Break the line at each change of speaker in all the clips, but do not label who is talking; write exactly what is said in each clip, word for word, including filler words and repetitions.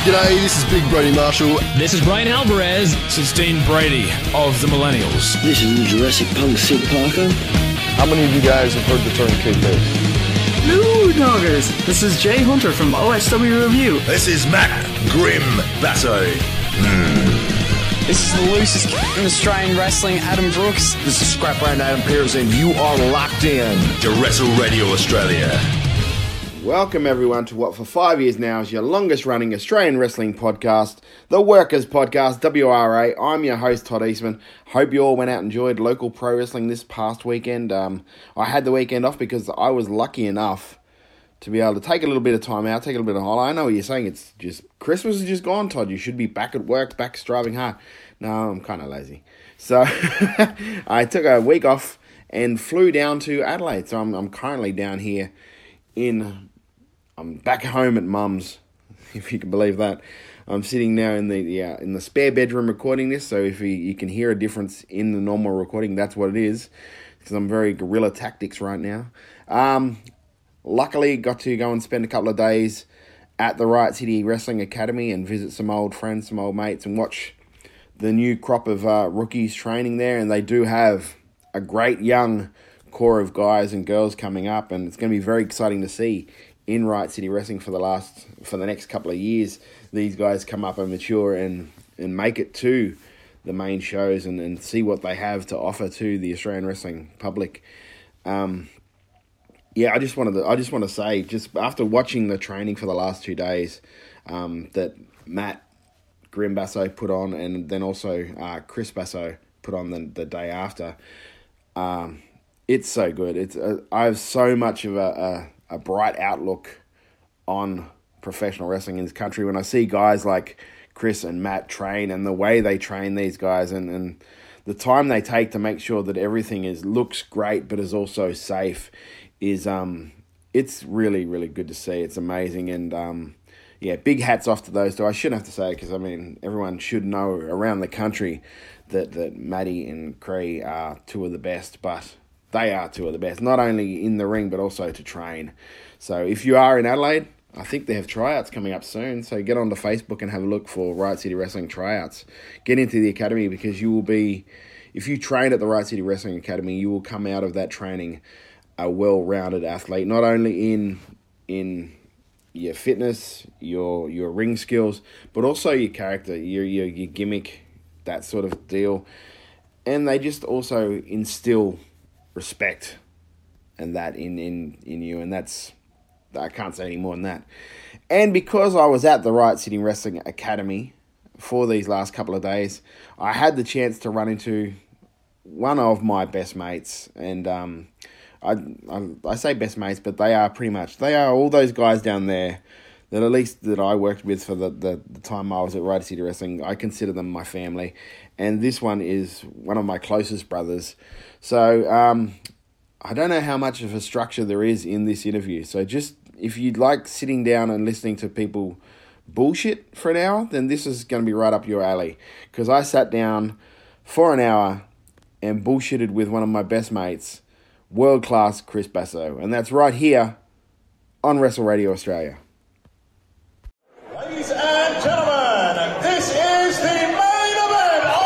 G'day, this is Big Brody Marshall.
This is Brian Alvarez.
This is Dean Brady of the Millennials.
This is Jurassic Punk Sid Parker.
How many of you guys have heard the term kayfabe?
Hello, doggers. This is Jay Hunter from O S W Review.
This is Matt Grim Basso. Mm.
This is the loosest in Australian wrestling, Adam Brooks.
This is Scrap Brand Adam Pearce, and you are locked in to Wrestle Radio Australia.
Welcome everyone to what for five years now is your longest running Australian wrestling podcast, the Workers Podcast, W R A. I'm your host, Todd Eastman. Hope you all went out and enjoyed local pro wrestling this past weekend. Um, I had the weekend off because I was lucky enough to be able to take a little bit of time out, take a little bit of holiday. I know what you're saying, it's just, Christmas is just gone, Todd. You should be back at work, back striving hard. No, I'm kind of lazy. So, I took a week off and flew down to Adelaide. So, I'm, I'm currently down here in... I'm back home at Mum's, if you can believe that. I'm sitting now in the yeah, in the spare bedroom recording this, so if you, you can hear a difference in the normal recording, that's what it is, because I'm very guerrilla tactics right now. Um, luckily, got to go and spend a couple of days at the Riot City Wrestling Academy and visit some old friends, some old mates, and watch the new crop of uh, rookies training there, and they do have a great young core of guys and girls coming up, and it's going to be very exciting to see in Riot City Wrestling for the last, for the next couple of years, these guys come up and mature and, and make it to the main shows and, and see what they have to offer to the Australian wrestling public. Um, yeah, I just wanted to, I just want to say, just after watching the training for the last two days, um, that Matt Grim Basso put on, and then also uh, Chris Basso put on the, the day after. Um, it's so good. It's uh, I have so much of a, a a bright outlook on professional wrestling in this country when I see guys like Chris and Matt train and the way they train these guys and, and the time they take to make sure that everything is looks great but is also safe is um it's really, really good to see. It's amazing. And um yeah, big hats off to those two. I shouldn't have to say it because I mean everyone should know around the country that, that Matty and Cree are two of the best, but they are two of the best, not only in the ring, but also to train. So if you are in Adelaide, I think they have tryouts coming up soon. So get onto Facebook and have a look for Riot City Wrestling tryouts. Get into the academy because you will be, if you train at the Riot City Wrestling Academy, you will come out of that training a well-rounded athlete, not only in in your fitness, your your ring skills, but also your character, your your, your gimmick, that sort of deal. And they just also instill respect and that in, in, in you, and that's, I can't say any more than that. And because I was at the Riot City Wrestling Academy for these last couple of days, I had the chance to run into one of my best mates, and um, I, I I say best mates, but they are pretty much, they are all those guys down there that at least that I worked with for the, the, the time I was at Riot City Wrestling. I consider them my family, and this one is one of my closest brothers. So, um, I don't know how much of a structure there is in this interview. So just, if you'd like sitting down and listening to people bullshit for an hour, then this is going to be right up your alley. Because I sat down for an hour and bullshitted with one of my best mates, world-class Chris Basso. And that's right here on Wrestle Radio Australia.
Ladies and gentlemen, this is the main event of...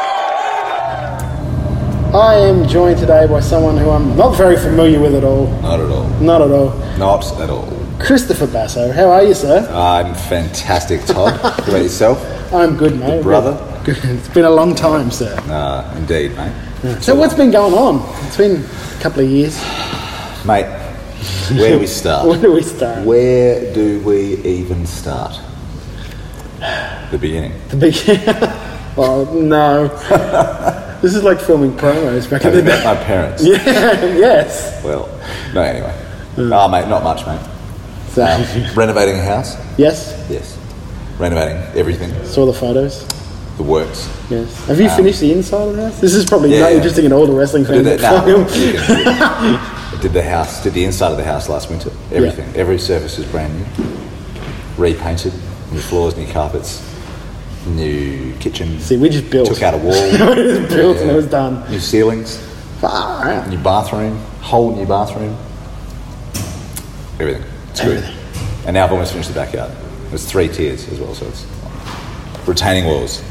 I am joined today by someone who I'm not very familiar with at all.
Not at all.
Not at all.
Not at all.
Christopher Basso, how are you, sir?
I'm fantastic, Todd. How about yourself?
I'm good, mate.
Good brother?
Good. It's been a long time, sir.
Uh, indeed, mate.
Yeah. So what's been going on? It's been a couple of years.
Mate, where do we start?
Where do we start?
Where do we even start? The beginning.
The beginning? Oh, no. This is like filming promos back in the day.
Met my parents.
Yeah, yes.
Well, no, anyway. Mm. Oh, mate, not much, mate.
So,
um, renovating a house?
Yes.
Yes. Renovating everything.
Saw the photos.
The works.
Yes. Have you um, finished the inside of the house? This is probably
yeah,
not
yeah.
interesting at all to wrestling fans.
I did, that, no, I did the house, did the inside of the house last winter. Everything. Yeah. Every surface is brand new. Repainted. New floors, new carpets. New kitchen.
See, we just built.
Took out a wall.
We just built yeah. and it was done.
New ceilings.
Far out.
New bathroom. Whole new bathroom. Everything. It's
Everything.
good. And now I've almost finished the backyard. There's three tiers as well, so it's retaining walls.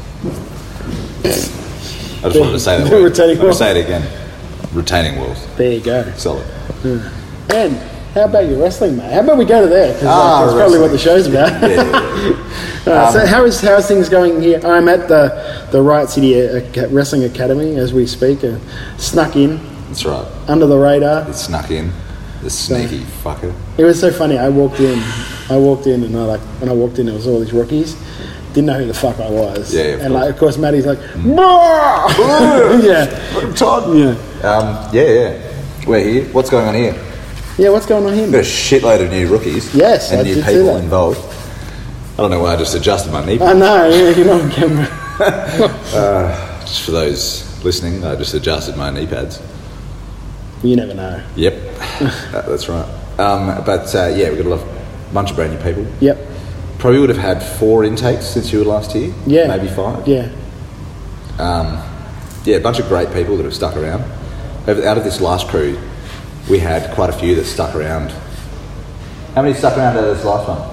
I just wanted to say that word.
Retaining
I'm going to
walls.
say it again. Retaining walls.
There you go.
Solid.
And how about your wrestling, mate? How about we go to there? Because
Ah,
that's probably
wrestling.
what the show's about.
Yeah, yeah, yeah.
Uh, so how is how's things going here? I'm at the the Riot City Ac- Wrestling Academy as we speak. Uh, snuck in
That's right.
under the radar.
It snuck in. The sneaky fucker.
It was so funny. I walked in. I walked in, and I like when I walked in, there was all these rookies. Didn't know who the fuck I was.
Yeah, of
and
course.
like, of course, Matty's like, "Bah!" yeah,
Todd.
yeah,
Um, yeah, yeah. We're here. What's going on here?
yeah. What's going on here?
We've got a shitload of new rookies.
Yes,
and
I
new
did see
people
that.
involved. I don't know why I just adjusted my knee.
I know. Yeah, you're not on camera.
Just for those listening, I just adjusted my knee pads.
You never know.
Yep, Uh, that's right. Um, but uh, yeah, we've got a lot, bunch of brand new people.
Yep.
Probably would have had four intakes since you were last here.
Yeah.
Maybe five.
Yeah.
Um, yeah, a bunch of great people that have stuck around. Over- Out of this last crew, we had quite a few that stuck around. How many stuck around out of this last one?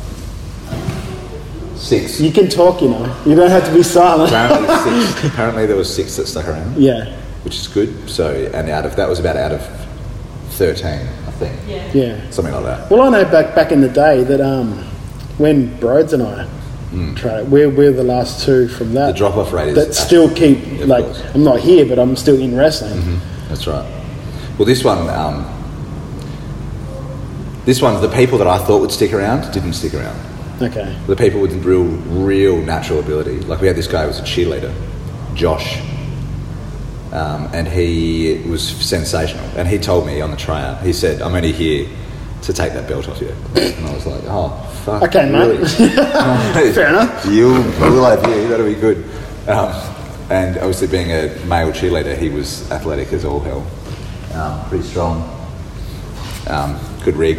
Six.
You can talk, you know. You don't have to be silent.
Apparently, six. Apparently there was six that stuck around.
Yeah.
Which is good. So, and out of that was about out of thirteen, I think.
Yeah.
Something like that.
Well, I know back back in the day that um, when Broads and I tried, we're we're the last two from that.
The drop-off rate is
that still keep
Yeah, of
like
course.
I'm not here, but I'm still in wrestling.
That's right. Well, this one, um, this one, the people that I thought would stick around didn't stick around.
Okay.
The people with real, real natural ability. Like we had this guy who was a cheerleader, Josh, um, and he was sensational. And he told me on the tryout, he said, "I'm only here to take that belt off you." And I was like, "Oh, fuck."
Okay, mate.
Really?
Fair enough.
You, we'll have you. That'll be good. Um, and obviously, being a male cheerleader, he was athletic as all hell. Um, pretty strong. Um, good rig.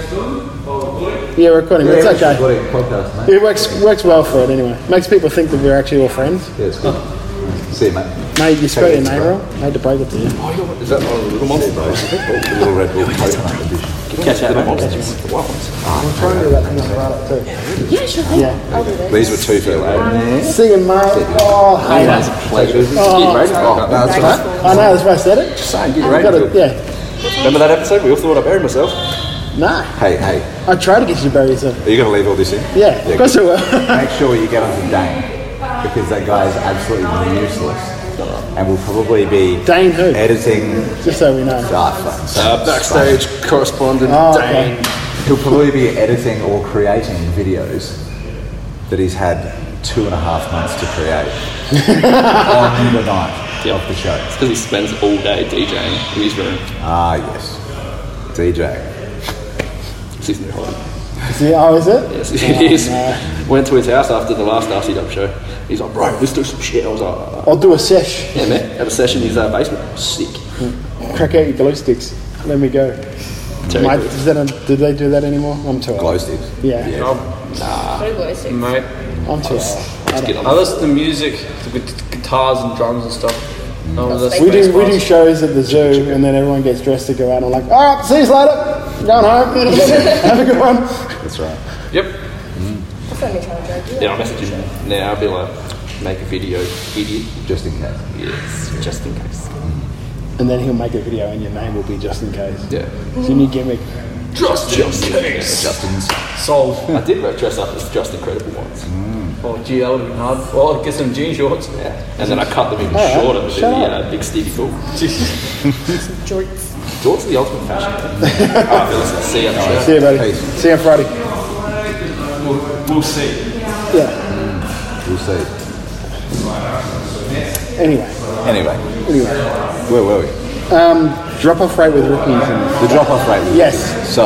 Yeah, we're recording. It's okay.
Podcast, mate.
It works works well for it anyway. Makes people think that we're actually all friends.
Yeah, it's good. See you, mate.
Mate, you spelled your
Take it,
name
bro.
wrong. I hate to break it to you.
Is that one of the little monster, bro? The little Red Bull coconut edition.
Catch out the monsters.
I'm trying to do that from the right too.
Yeah, sure thing.
Yeah.
I'll do that.
These were two for you.
Singing, mate. Oh, hate
That's
it.
a pleasure.
Oh.
Get ready.
Oh, no, that's
Thanks
right.
for-
I know, that's why I said it.
Just saying, get
I've
ready.
got it, yeah.
Remember that episode? We all thought I buried myself.
No.
Hey, hey,
I tried to get you to bury yourself.
are you going to leave all this in?
Yeah, of course I will.
Make sure you get onto Dane, because that guy is absolutely useless and will probably be
Dane who?
editing.
Just so we know.
Ah, fucking so
Uh, backstage correspondent
Oh,
Dane.
okay.
He'll probably be editing or creating videos that he's had two and a half months to create on the night of the show.
It's because he spends all day DJing in his room.
Ah, yes. D J.
It's his new hobby.
See, oh, is it?
Yes,
Oh,
it is.
no.
Went to his house after the last R C W show. He's like, bro, let's do some shit. I was like, uh,
I'll do a sesh.
yeah, man. Had a session in his uh, basement. Sick.
Crack out your glow sticks. Let me go.
Terry
Mate,
Crews.
is that a, do they do that anymore? I'm too
Glow
old.
sticks.
Yeah,
What do glow sticks?
Mate,
I'm too old. I
Get
don't-
on.
I listen to music with guitars and drums and stuff. I was
We do we do shows at the zoo, and then everyone gets dressed to go out. And I'm like, all right, see you later. Going home. Have a good one.
That's right.
Yep.
That's what I'm trying to drag you.
Yeah, I'll message him now. I'll be like, make a video, idiot.
Just in case.
Yes, just in case.
And then he'll make a video, and your name will be just in case.
Yeah.
It's your new gimmick.
Just, just in case.
Justin's.
Sold.
I did dress up as Just Incredible once.
Oh, gee, that would have been hard. Well, get some jean shorts.
Yeah. And then I cut them even
Alright,
shorter with the
shut
uh, big Stevie Cool.
Jorts.
Jorts are the ultimate fashion. Alright, listen, see you on the show.
See you, buddy.
Peace.
See you on Friday.
We'll, we'll see.
Yeah.
We'll see.
Anyway,
Anyway,
anyway.
where were we?
Drop off rate with rookies. And,
The drop off rate. was-
Yes.
So,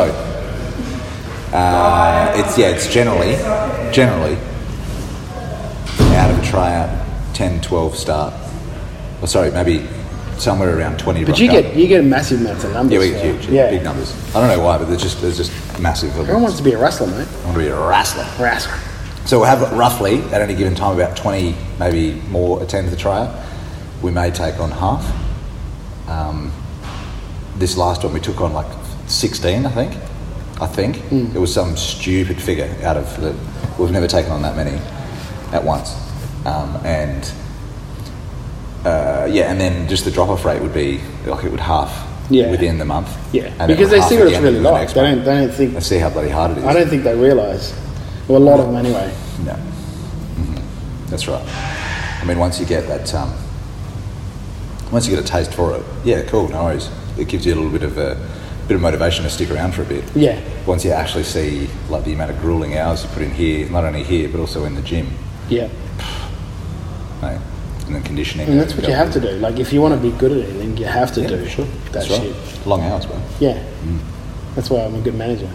uh, it's yeah, it's generally, generally out of a tryout, ten, twelve start. Or sorry, maybe somewhere around twenty.
but
rock
you
up.
get you get massive amounts of numbers.
yeah, we get
so-
huge,
Yeah.
big numbers. I don't know why, but there's just there's just massive.
Everyone wants to be a wrestler, mate.
I want to be a wrestler.
Wrestler.
So we'll have roughly at any given time about twenty, maybe more attend the tryout. We may take on half. Um, this last one we took on like sixteen, I think. I think.
Mm.
It was some stupid figure out of the... We've never taken on that many at once. Um, and, uh, yeah, and then just the drop-off rate would be, like, it would half
Yeah.
within the month.
Yeah,
And
because
it
they
would
see
half
what it's
again
really
in the
like.
next
They
month.
don't, they don't think...
They see how bloody hard it is.
I don't think they realise. Well, a lot of them anyway.
No. Mm-hmm. That's right. I mean, once you get that... Um, once you get a taste for it, yeah, cool, no worries. It gives you a little bit of a bit of motivation to stick around for a bit.
Yeah.
Once you actually see like the amount of grueling hours you put in here, not only here but also in the gym.
Yeah.
Mate. And then conditioning.
And that's what you have to do. Like, if you want to be good at anything, you have to
Yeah,
do
sure.
that
That's
shit.
right. Long hours, bro.
Yeah.
Mm.
That's why I'm a good manager.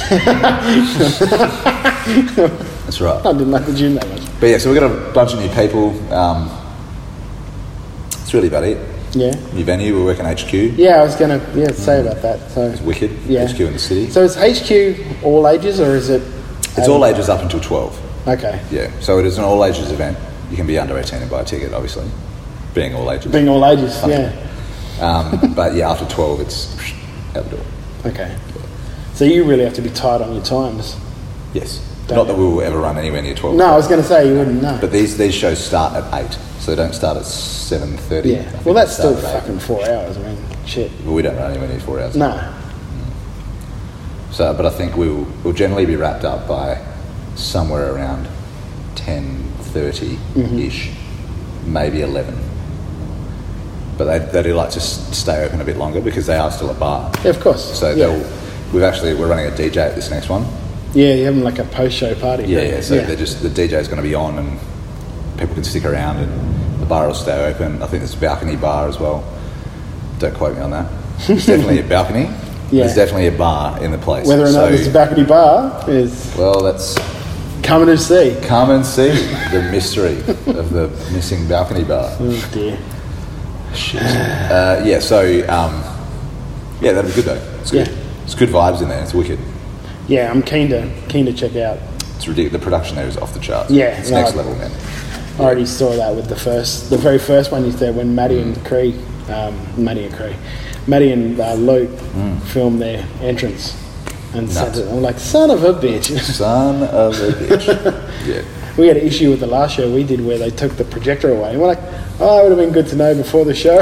That's right.
I didn't like the gym that much.
But yeah, so we've got a bunch of new people. Um, it's really about it.
Yeah.
New venue, we're working H Q.
Yeah, I was going to yeah, say about that. So
It's wicked.
Yeah.
H Q in the city.
So is H Q all ages, or is it...
It's all ages up until twelve.
Okay.
Yeah, so it is an all ages event. You can be under eighteen and buy a ticket, obviously. Being all ages.
Being all ages, yeah.
Um, but yeah, after twelve, it's out the door.
Okay. So you really have to be tight on your times.
Yes.
Don't
Not that
you?
we will ever run anywhere near twelve.
No, I was going to say you wouldn't know.
But these these shows start at eight, so they don't start at seven thirty.
Yeah. Well, that's still fucking four hours. I mean, shit.
But we don't run anywhere near four hours.
No.
So, but I think we'll we'll generally be wrapped up by somewhere around ten thirty ish, maybe eleven. But they they do like to s- stay open a bit longer because they are still a bar.
Yeah, of course.
So
yeah.
they'll we've actually we're running a D J at this next one.
Yeah, you're having like a post-show party.
Yeah,
right?
yeah. So they're just the D J is going to be on, and people can stick around, and the bar will stay open. I think there's a balcony bar as well. Don't quote me on that. There's definitely a balcony.
Yeah.
There's definitely a bar in the place.
Whether or not
So-
there's a balcony bar is
well, that's
coming to see.
come and see the mystery of the missing balcony bar.
Oh dear.
Shit. Uh, yeah. So um, yeah, that'd be good though. It's good.
Yeah.
It's good vibes in there. It's wicked.
Yeah, I'm keen to keen to check out.
It's ridiculous. The production there is off the charts.
Yeah,
It's
no,
next
I-
level, man.
I already saw that with the first, the very first one you there when Maddie and Cree, um, Maddie and Cree, Maddie and uh, Luke filmed their entrance and sent
Nuts.
it. I'm like, son of a bitch.
Son of a bitch. Yeah.
We had an issue with the last show we did where they took the projector away. And we're like, oh, it would have been good to know before the show.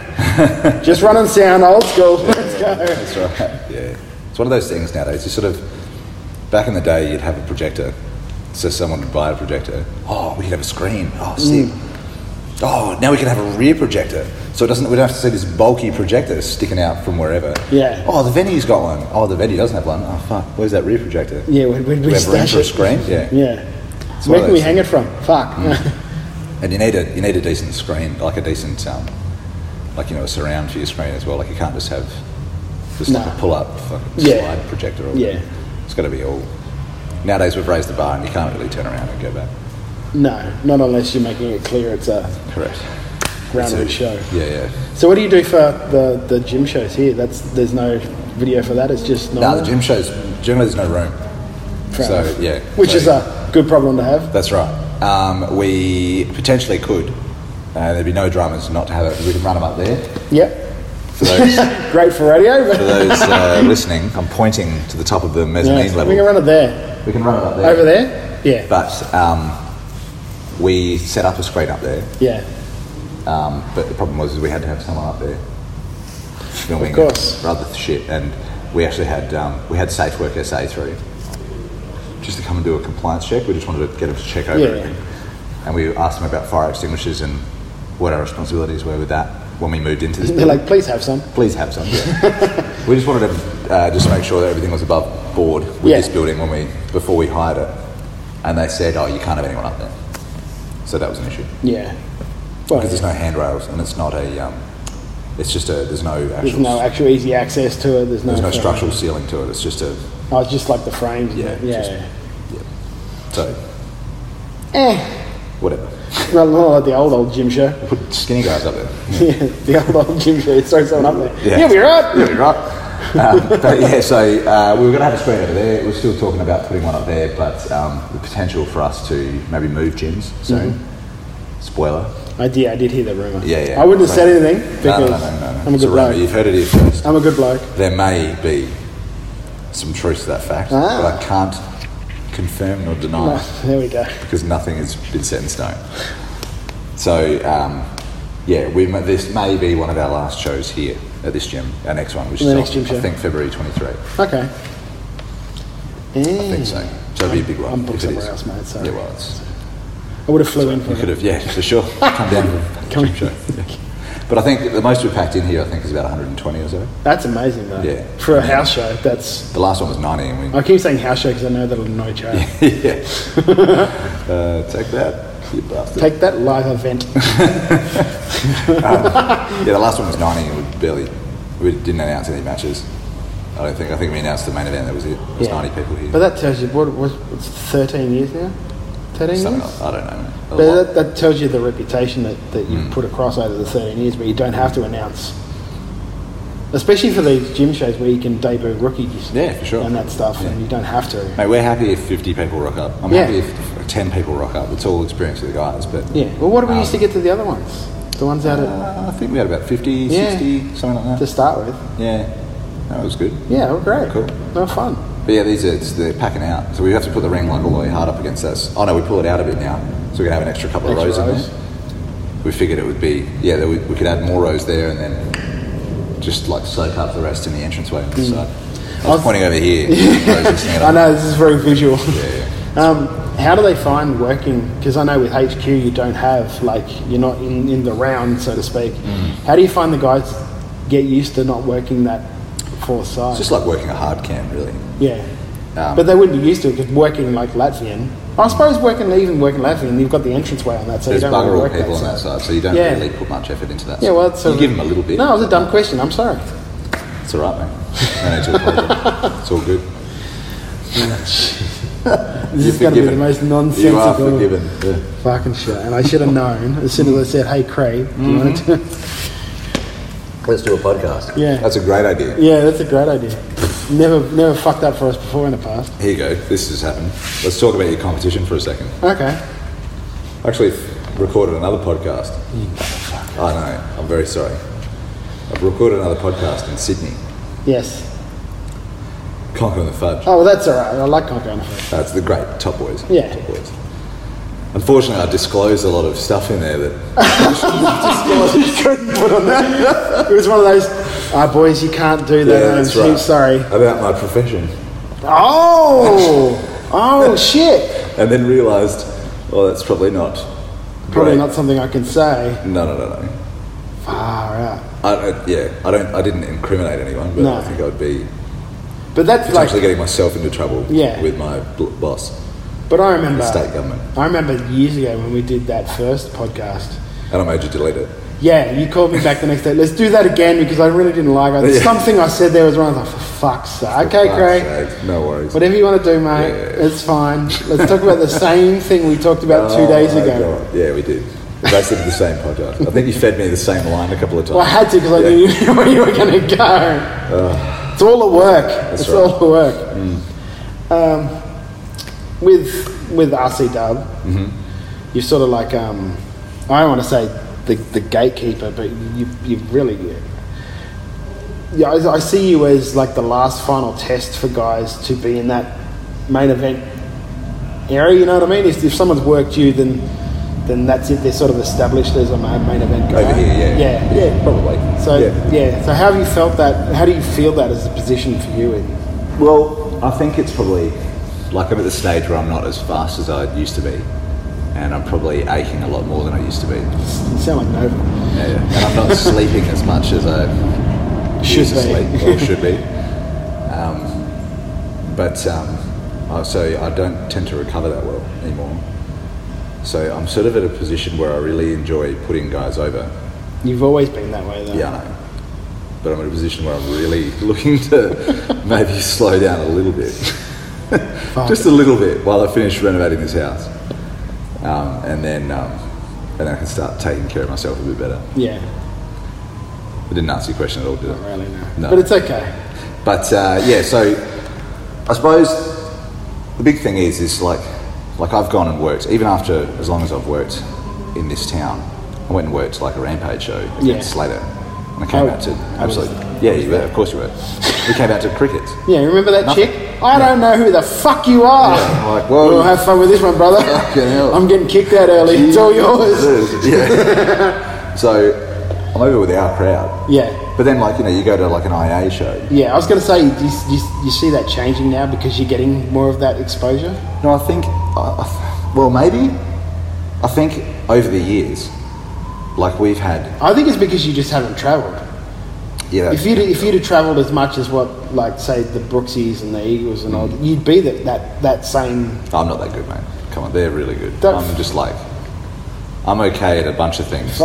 Just running sound, old school. Let's go.
That's right. Yeah. It's one of those things nowadays. You sort of, back in the day, you'd have a projector. So someone would buy a projector. Oh, we could have a screen. Oh, sick. Oh, now we can have a rear projector. So it doesn't. We don't have to see this bulky projector sticking out from wherever.
Yeah.
Oh, the venue's got one. Oh, the venue doesn't have one. Oh, fuck. Where's that rear projector?
Yeah, we'd, we'd,
we
we'd
have room
stash
for a
it.
screen. Yeah.
Yeah.
It's
Where
one of
can we
those
hang it from? Fuck.
And you need a you need a decent screen, like a decent um, like you know a surround for your screen as well. Like you can't just have just like
Nah.
a pull up fucking
Yeah.
slide projector. Or
Yeah.
It's got to be all. Nowadays we've raised the bar and you can't really turn around and go back.
No, not unless you're making it clear it's a
Correct.
round of
So-
the show.
Yeah, yeah.
So what do you do for the, the gym shows here? That's There's no video for that, it's just
No,
normal?
the gym shows generally there's no room.
Fair
so
enough.
yeah,
Which
so-
is a good problem to have.
That's right. Um, we potentially could. Uh, there'd be no dramas not to have it. We can run them up there.
Yep.
For those,
Great for radio. But
for those uh, listening, I'm pointing to the top of the mezzanine
yeah,
level.
we can run it there.
We can run it up there.
Over there? Yeah.
But um, we set up a screen up there.
Yeah.
Um, but the problem was is we had to have someone up there filming
Of course.
rather shit, and we actually had um, we had SafeWork S A through just to come and do a compliance check. We just wanted to get them to check over
Yeah.
everything, and we asked them about fire extinguishers and what our responsibilities were with that when we moved into this.
They're
building.
like, please have some.
Please have some. Yeah. We just wanted to uh, just make sure that everything was above board with
Yeah.
this building when we before we hired it, and they said, "Oh, you can't have anyone up there." So that was an issue.
Yeah. Well,
Because there's no handrails and it's not a, um, it's just a, there's no actual,
there's no actual easy access to it. There's no,
there's no structural ceiling to it. It's just a,
Oh, it's just like the frames.
yeah,
and yeah.
just-
yeah.
yeah. So,
Eh.
whatever.
Not, not like the old old gym show.
Put skinny guys up there.
Yeah, the old old gym show. Throw someone up there.
Yeah.
You'll be right.
You'll be right. um, but yeah, so uh, we were going to have a screen over there. We're still talking about putting one up there, but um, the potential for us to maybe move gyms soon.
Mm-hmm.
Spoiler.
I did. I did hear the rumor.
Yeah, yeah.
I wouldn't have said
Right.
anything because
No, no, no, no, no.
I'm a
It's
good
rumor.
bloke.
You've heard it here first.
I'm a good bloke.
There may be some truth to that fact,
Ah.
but I can't confirm nor deny
No,
it
there we go.
because nothing has been set in stone. So, um, yeah, we may, this may be one of our last shows here at this gym. Our next one, which
The
is
next
on,
gym show.
I think February twenty-third.
Okay.
I think so. So it'd be a big one.
I'm booked
if it is.
somewhere else, mate. Sorry.
Yeah, well, it's,
I would have flew in for
you
it.
could have, yeah, for sure. Come down for a
Come
gym show. Yeah. But I think the most we packed in here, I think, is about one hundred twenty or so.
That's amazing, though.
Yeah.
For a house show, that's.
The last one was ninety, and we
I keep saying house show because I know that'll annoy Joe.
yeah. uh, take that, you bastard.
Take that live event.
um, yeah, the last one was ninety, and we barely, we didn't announce any matches. I don't think. I think we announced the main event. That was it. There was
Yeah.
ninety people here.
But that tells you what was it's thirteen years now. Thirteen
Something
years.
like, I don't know. man. A
But
lot.
that, that tells you the reputation that, that you've
Mm.
put across over the thirteen years, where you don't have to announce, especially for these gym shows where you can debut rookies.
Yeah, for sure.
And that stuff,
Yeah.
and you don't have to.
Mate, we're happy if fifty people rock up. I'm
Yeah.
happy if ten people rock up. It's all experience with the guys. But
Yeah. Well, what do we
um,
used to get to the other ones? The ones out at
Uh, I think we had about fifty,
Yeah.
sixty, something like that.
to start with.
Yeah, that was good.
Yeah, they were great.
Cool.
They were fun.
But yeah, these are it's, they're packing out, so we have to put the ring like all the way hard up against us. Oh no, we pull it out a bit now, so we can have an extra couple of
Extra
rows,
rows.
in there. We figured it would be yeah, that we, we could add more rows there and then just like soak up the rest in the entranceway on the side. I was,
I was-
pointing over here. I, was listening at
I know this is very visual.
Yeah, yeah.
Um, how do they find working? Because I know with H Q you don't have like you're not in, in the round, so to speak.
Mm.
How do you find the guys get used to not working that fourth side?
It's just like working a hard cam, really.
Yeah.
Um,
But they wouldn't be used to it because working like Latvian. I suppose working even working Latvian, you've got the entranceway on that, so
There's
you don't
bugger
really
all
work
people
that
on that
side.
side, so you don't
Yeah.
really put much effort into that.
Yeah,
side.
well, it's
you
a,
give them a little bit.
No, it was a dumb question. I'm sorry.
It's all right, mate. No need to apologise. It's all good.
This is going to be the most nonsensical
You are forgiven. Yeah.
fucking shit. And I should have known as soon as I said, "Hey, Craig, do you want to?"
Let's do a podcast.
Yeah.
That's a great idea.
Yeah, that's a great idea. Never, never fucked up for us before in the past.
Here you go. This has happened. Let's talk about your competition for a second.
Okay.
Actually, recorded another podcast. I know. I'm very sorry. I've recorded another podcast in Sydney.
Yes.
Conquer the Fudge.
Oh, well, that's all right. I like Conquer on the Fudge.
That's the great top boys.
Yeah.
Top boys. Unfortunately, I disclosed a lot of stuff in there that
It was one of those, ah, boys, you can't do that.
Yeah,
I'm
that's
too
right.
sorry.
about my profession,
Oh, oh shit.
and then realised, oh, that's probably not.
Probably
great.
not something I can say.
No, no, no, no.
Far out.
I, I, yeah, I don't. I didn't incriminate anyone, but
No.
I think I'd be
But that's
potentially
like,
getting myself into trouble
Yeah.
with my bl- boss,
but I remember,
the state government,
I remember years ago when we did that first podcast.
and I made you delete it.
Yeah, you called me back the next day. Let's do that again because I really didn't like it.
Yeah.
Something I said there was wrong. I was like, for fuck's sake. Okay,
For
Craig.
fuck's sake, no worries.
Whatever you want to do, mate.
Yeah, yeah, yeah.
It's fine. Let's talk about the same thing we talked about two
Oh
days
my
ago.
God. Yeah, we did. We basically did the same podcast. I think you fed me the same line a couple of times.
Well, I had to because I
Yeah.
knew where you were going to go. It's all the work. It's
right.
all the work. Um, with with R C Dub,
Mm-hmm.
you're sort of like um, I don't want to say the, the gatekeeper, but you you really yeah. I, I see you as like the last final test for guys to be in that main event area. You know what I mean? If, if someone's worked you, then then that's it. They're sort of established as a main, main event guy.
Over here, yeah.
yeah,
Yeah, probably.
So
Yeah.
yeah. So how have you felt that? How do you feel that as a position for you? In
Well, I think it's probably like I'm at the stage where I'm not as fast as I used to be, and I'm probably aching a lot more than I used to be.
you sound like Nova.
Yeah, yeah. And I'm not sleeping as much as I
Should
used to
be.
sleep or should be. Um, but um, I- so I don't tend to recover that well anymore. So I'm sort of at a position where I really enjoy putting guys over.
You've always been that way, though.
Yeah, I know. But I'm in a position where I'm really looking to maybe slow down a little bit. Just a little bit while I finish renovating this house. Um, and then um, and then I can start taking care of myself a bit better.
Yeah.
I didn't answer your question at all, did I?
Not really, no.
No.
But it's okay.
But uh, yeah, so I suppose the big thing is, is like, like I've gone and worked, even after as long as I've worked in this town, I went and worked like a Rampage show against
Yeah.
Slater. And I came
How-
out to
how was
absolutely,
that?
yeah, you were, of course you were. We came out to crickets.
Yeah, remember that
Nothing.
chick? I don't know who the fuck you are.
Yeah, like, well,
We'll have fun with this one, brother.
Fucking hell.
I'm getting kicked out early. It's all yours.
Yeah. So I'm over with our crowd.
Yeah.
But then, like, you know, you go to like an I A show.
Yeah, I was going to say, do you, you, you see that changing now because you're getting more of that exposure?
No, I think, I, I, well, maybe. I think over the years, like we've had.
I think it's because you just haven't travelled.
Yeah.
If you'd if you'd have travelled as much as what, like, say, the Brooksies and the Eagles and all, you'd be that that, that same.
I'm not that good, mate. Come on, they're really good.
Don't
I'm just like, I'm okay at a bunch of things,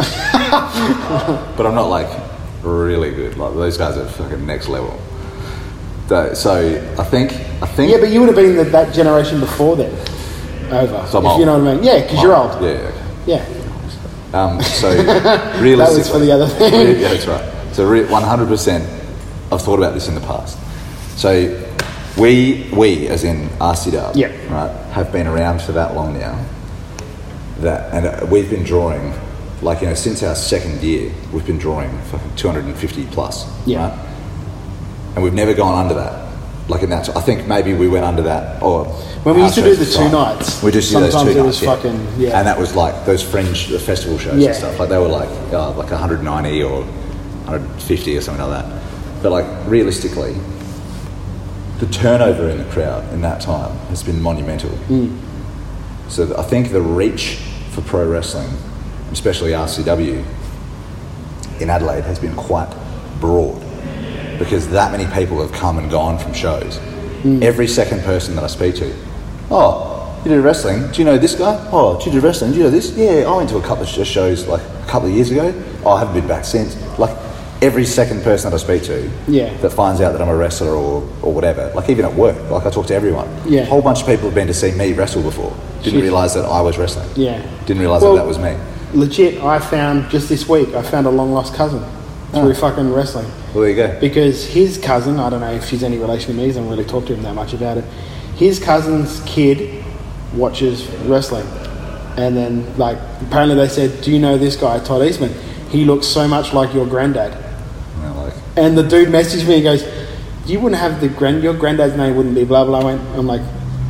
but I'm not like really good. Like those guys are fucking next level. So, so I think, I think.
Yeah, but you would have been the, that generation before then. Over.
So I'm
if
old.
you know what I mean? Yeah, because you're old.
Yeah. Okay.
Yeah.
Um, so
That
realistically,
was for the other thing.
Yeah, that's right. So re- one hundred percent, I've thought about this in the past. So we, we as in R C W,
yeah.
right, have been around for that long now. That and uh, we've been drawing, like you know, since our second year, we've been drawing fucking two hundred fifty plus,
yeah.
right? And we've never gone under that. Like in that, I think maybe we went under that. Or
when we used to do the two nights,
we just do those two
sometimes it was
nights, yeah.
fucking yeah.
And that was like those fringe the festival shows
Yeah.
and stuff. Like they were like uh, like one hundred ninety or one hundred fifty or something like that. But like realistically, the turnover in the crowd in that time has been monumental.
Mm.
So th- I think the reach for pro wrestling, especially R C W, in Adelaide has been quite broad. Because that many people have come and gone from shows. Mm. Every second person that I speak to, oh, you do wrestling? Do you know this guy? Oh, do you do wrestling? Do you know this? Yeah, I went to a couple of sh- shows like a couple of years ago. Oh, I haven't been back since. Like every second person that I speak to,
yeah.
that finds out that I'm a wrestler or, or whatever. Like even at work, like I talk to everyone.
Yeah.
A whole bunch of people have been to see me wrestle before. Didn't realise that I was wrestling.
Yeah.
Didn't realise
well,
that that was me.
Legit, I found just this week, I found a long lost cousin. Through oh. fucking wrestling.
Well, there you go.
Because his cousin, I don't know if she's any relation to me, I don't really talk to him that much about it. His cousin's kid watches wrestling. And then, like, apparently they said, do you know this guy, Todd Eastman? He looks so much like your granddad.
Yeah, like.
And the dude messaged me and goes, you wouldn't have the grand, your granddad's name wouldn't be blah, blah. I went, I'm like,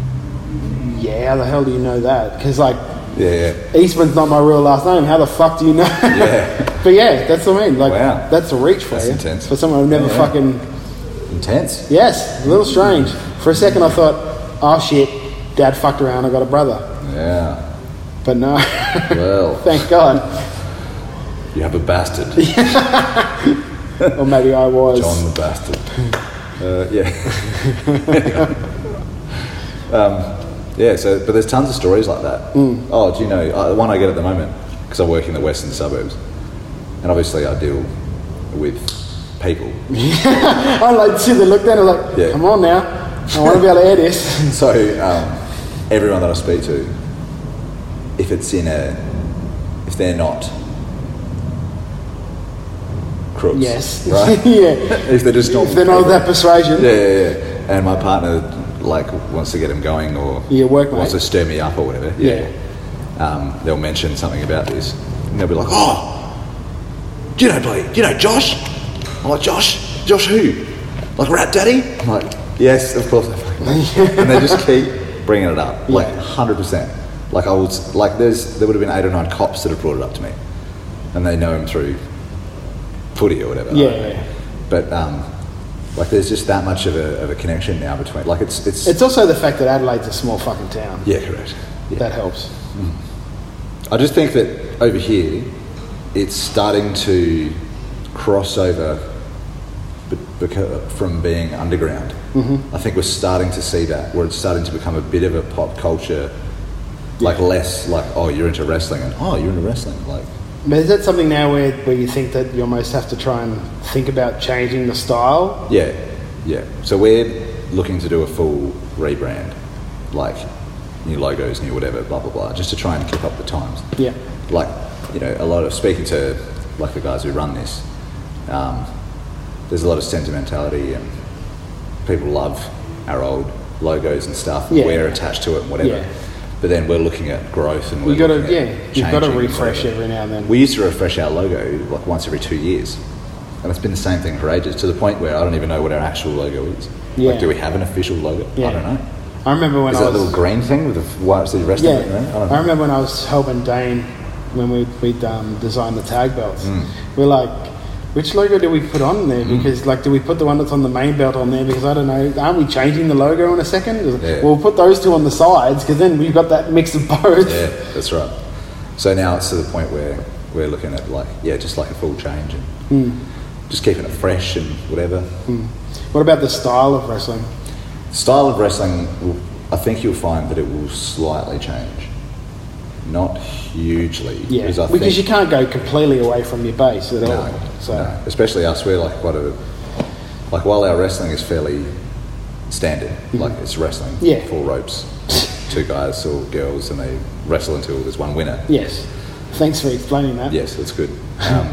yeah, how the hell do you know that? Because, like,
yeah, yeah.
Eastman's not my real last name. How the fuck do you know?
Yeah.
But yeah, that's what I mean. Like,
wow.
That's a reach for
that's
you.
Intense.
For someone who never
yeah, yeah.
fucking...
Intense?
Yes, a little strange. For a second I thought, oh shit, Dad fucked around, I got a brother.
Yeah.
But no.
Well.
Thank God.
You have a bastard.
Or maybe I was.
John the bastard. Uh, yeah. um, yeah, so, but there's tons of stories like that.
Mm.
Oh, do you know, uh, the one I get at the moment, because I work in the western suburbs, and obviously I deal with people.
I like see the look down and like, yeah. Come on now, I want to be able to air this.
So um, everyone that I speak to, if it's in a, if they're not crooks,
yes,
right?
Yeah.
If they're just not,
if they're not that persuasion,
yeah, yeah, yeah. And my partner like wants to get them going or
your workmate
wants to stir me up or whatever. Yeah. yeah. Um, they'll mention something about this, and they'll be like, "Oh, do you know, bloody, do you know Josh?" I'm like, "Josh, Josh who? Like Rat Daddy?" I'm like, "Yes, of course." And they just keep bringing it up, like one hundred percent. Like I was, like there's there would have been eight or nine cops that have brought it up to me, and they know him through footy or whatever.
Yeah. yeah.
But um, like there's just that much of a, of a connection now between. Like it's it's.
It's also the fact that Adelaide's a small fucking town.
Yeah, correct. Yeah.
That helps.
Mm. I just think that over here, it's starting to cross over be- beca- from being underground.
Mm-hmm.
I think we're starting to see that, where it's starting to become a bit of a pop culture, like yeah. less like, oh, you're into wrestling, and oh, you're into wrestling. Like,
but is that something now where, where you think that you almost have to try and think about changing the style?
Yeah, yeah. So we're looking to do a full rebrand, like new logos, new whatever, blah, blah, blah, just to try and keep up the times.
Yeah.
Like, you know, a lot of, speaking to, like, the guys who run this, um, there's a lot of sentimentality and people love our old logos and stuff, and
yeah.
we're attached to it and whatever. Yeah. But then we're looking at growth and we're
you gotta,
looking
yeah,
at
you've got to
changing
refresh every now and then.
We used to refresh our logo, like, once every two years. and it's been the same thing for ages, to the point where I don't even know what our actual logo is.
Yeah.
Like, do we have an official logo?
Yeah.
I don't know.
I remember when
is
I
that
was...
little green thing with the white city rest
Yeah,
of it? Right? I, don't know.
I remember when I was helping Dane when we, we'd um, designed the tag belts.
Mm.
We're like, which logo do we put on there? Because, like, do we put the one that's on the main belt on there? Because, I don't know, aren't we changing the logo in a second?
Yeah.
Well, we'll put those two on the sides, because then we've got that mix of both.
Yeah, that's right. So now it's to the point where we're looking at, like, yeah, just like a full change and
Mm.
just keeping it fresh and whatever.
Mm. What about the style of wrestling?
Style of wrestling, will, I think you'll find that it will slightly change. Not hugely.
Yeah,
because, I
because
think,
you can't go completely away from your base at
no,
all. So.
no, especially us, we're like quite a, like while our wrestling is fairly standard,
Mm-hmm.
like it's wrestling,
Yeah.
four ropes, two guys or girls, and they wrestle until there's one winner.
Yes. Thanks for explaining that.
Yes, that's good. Um,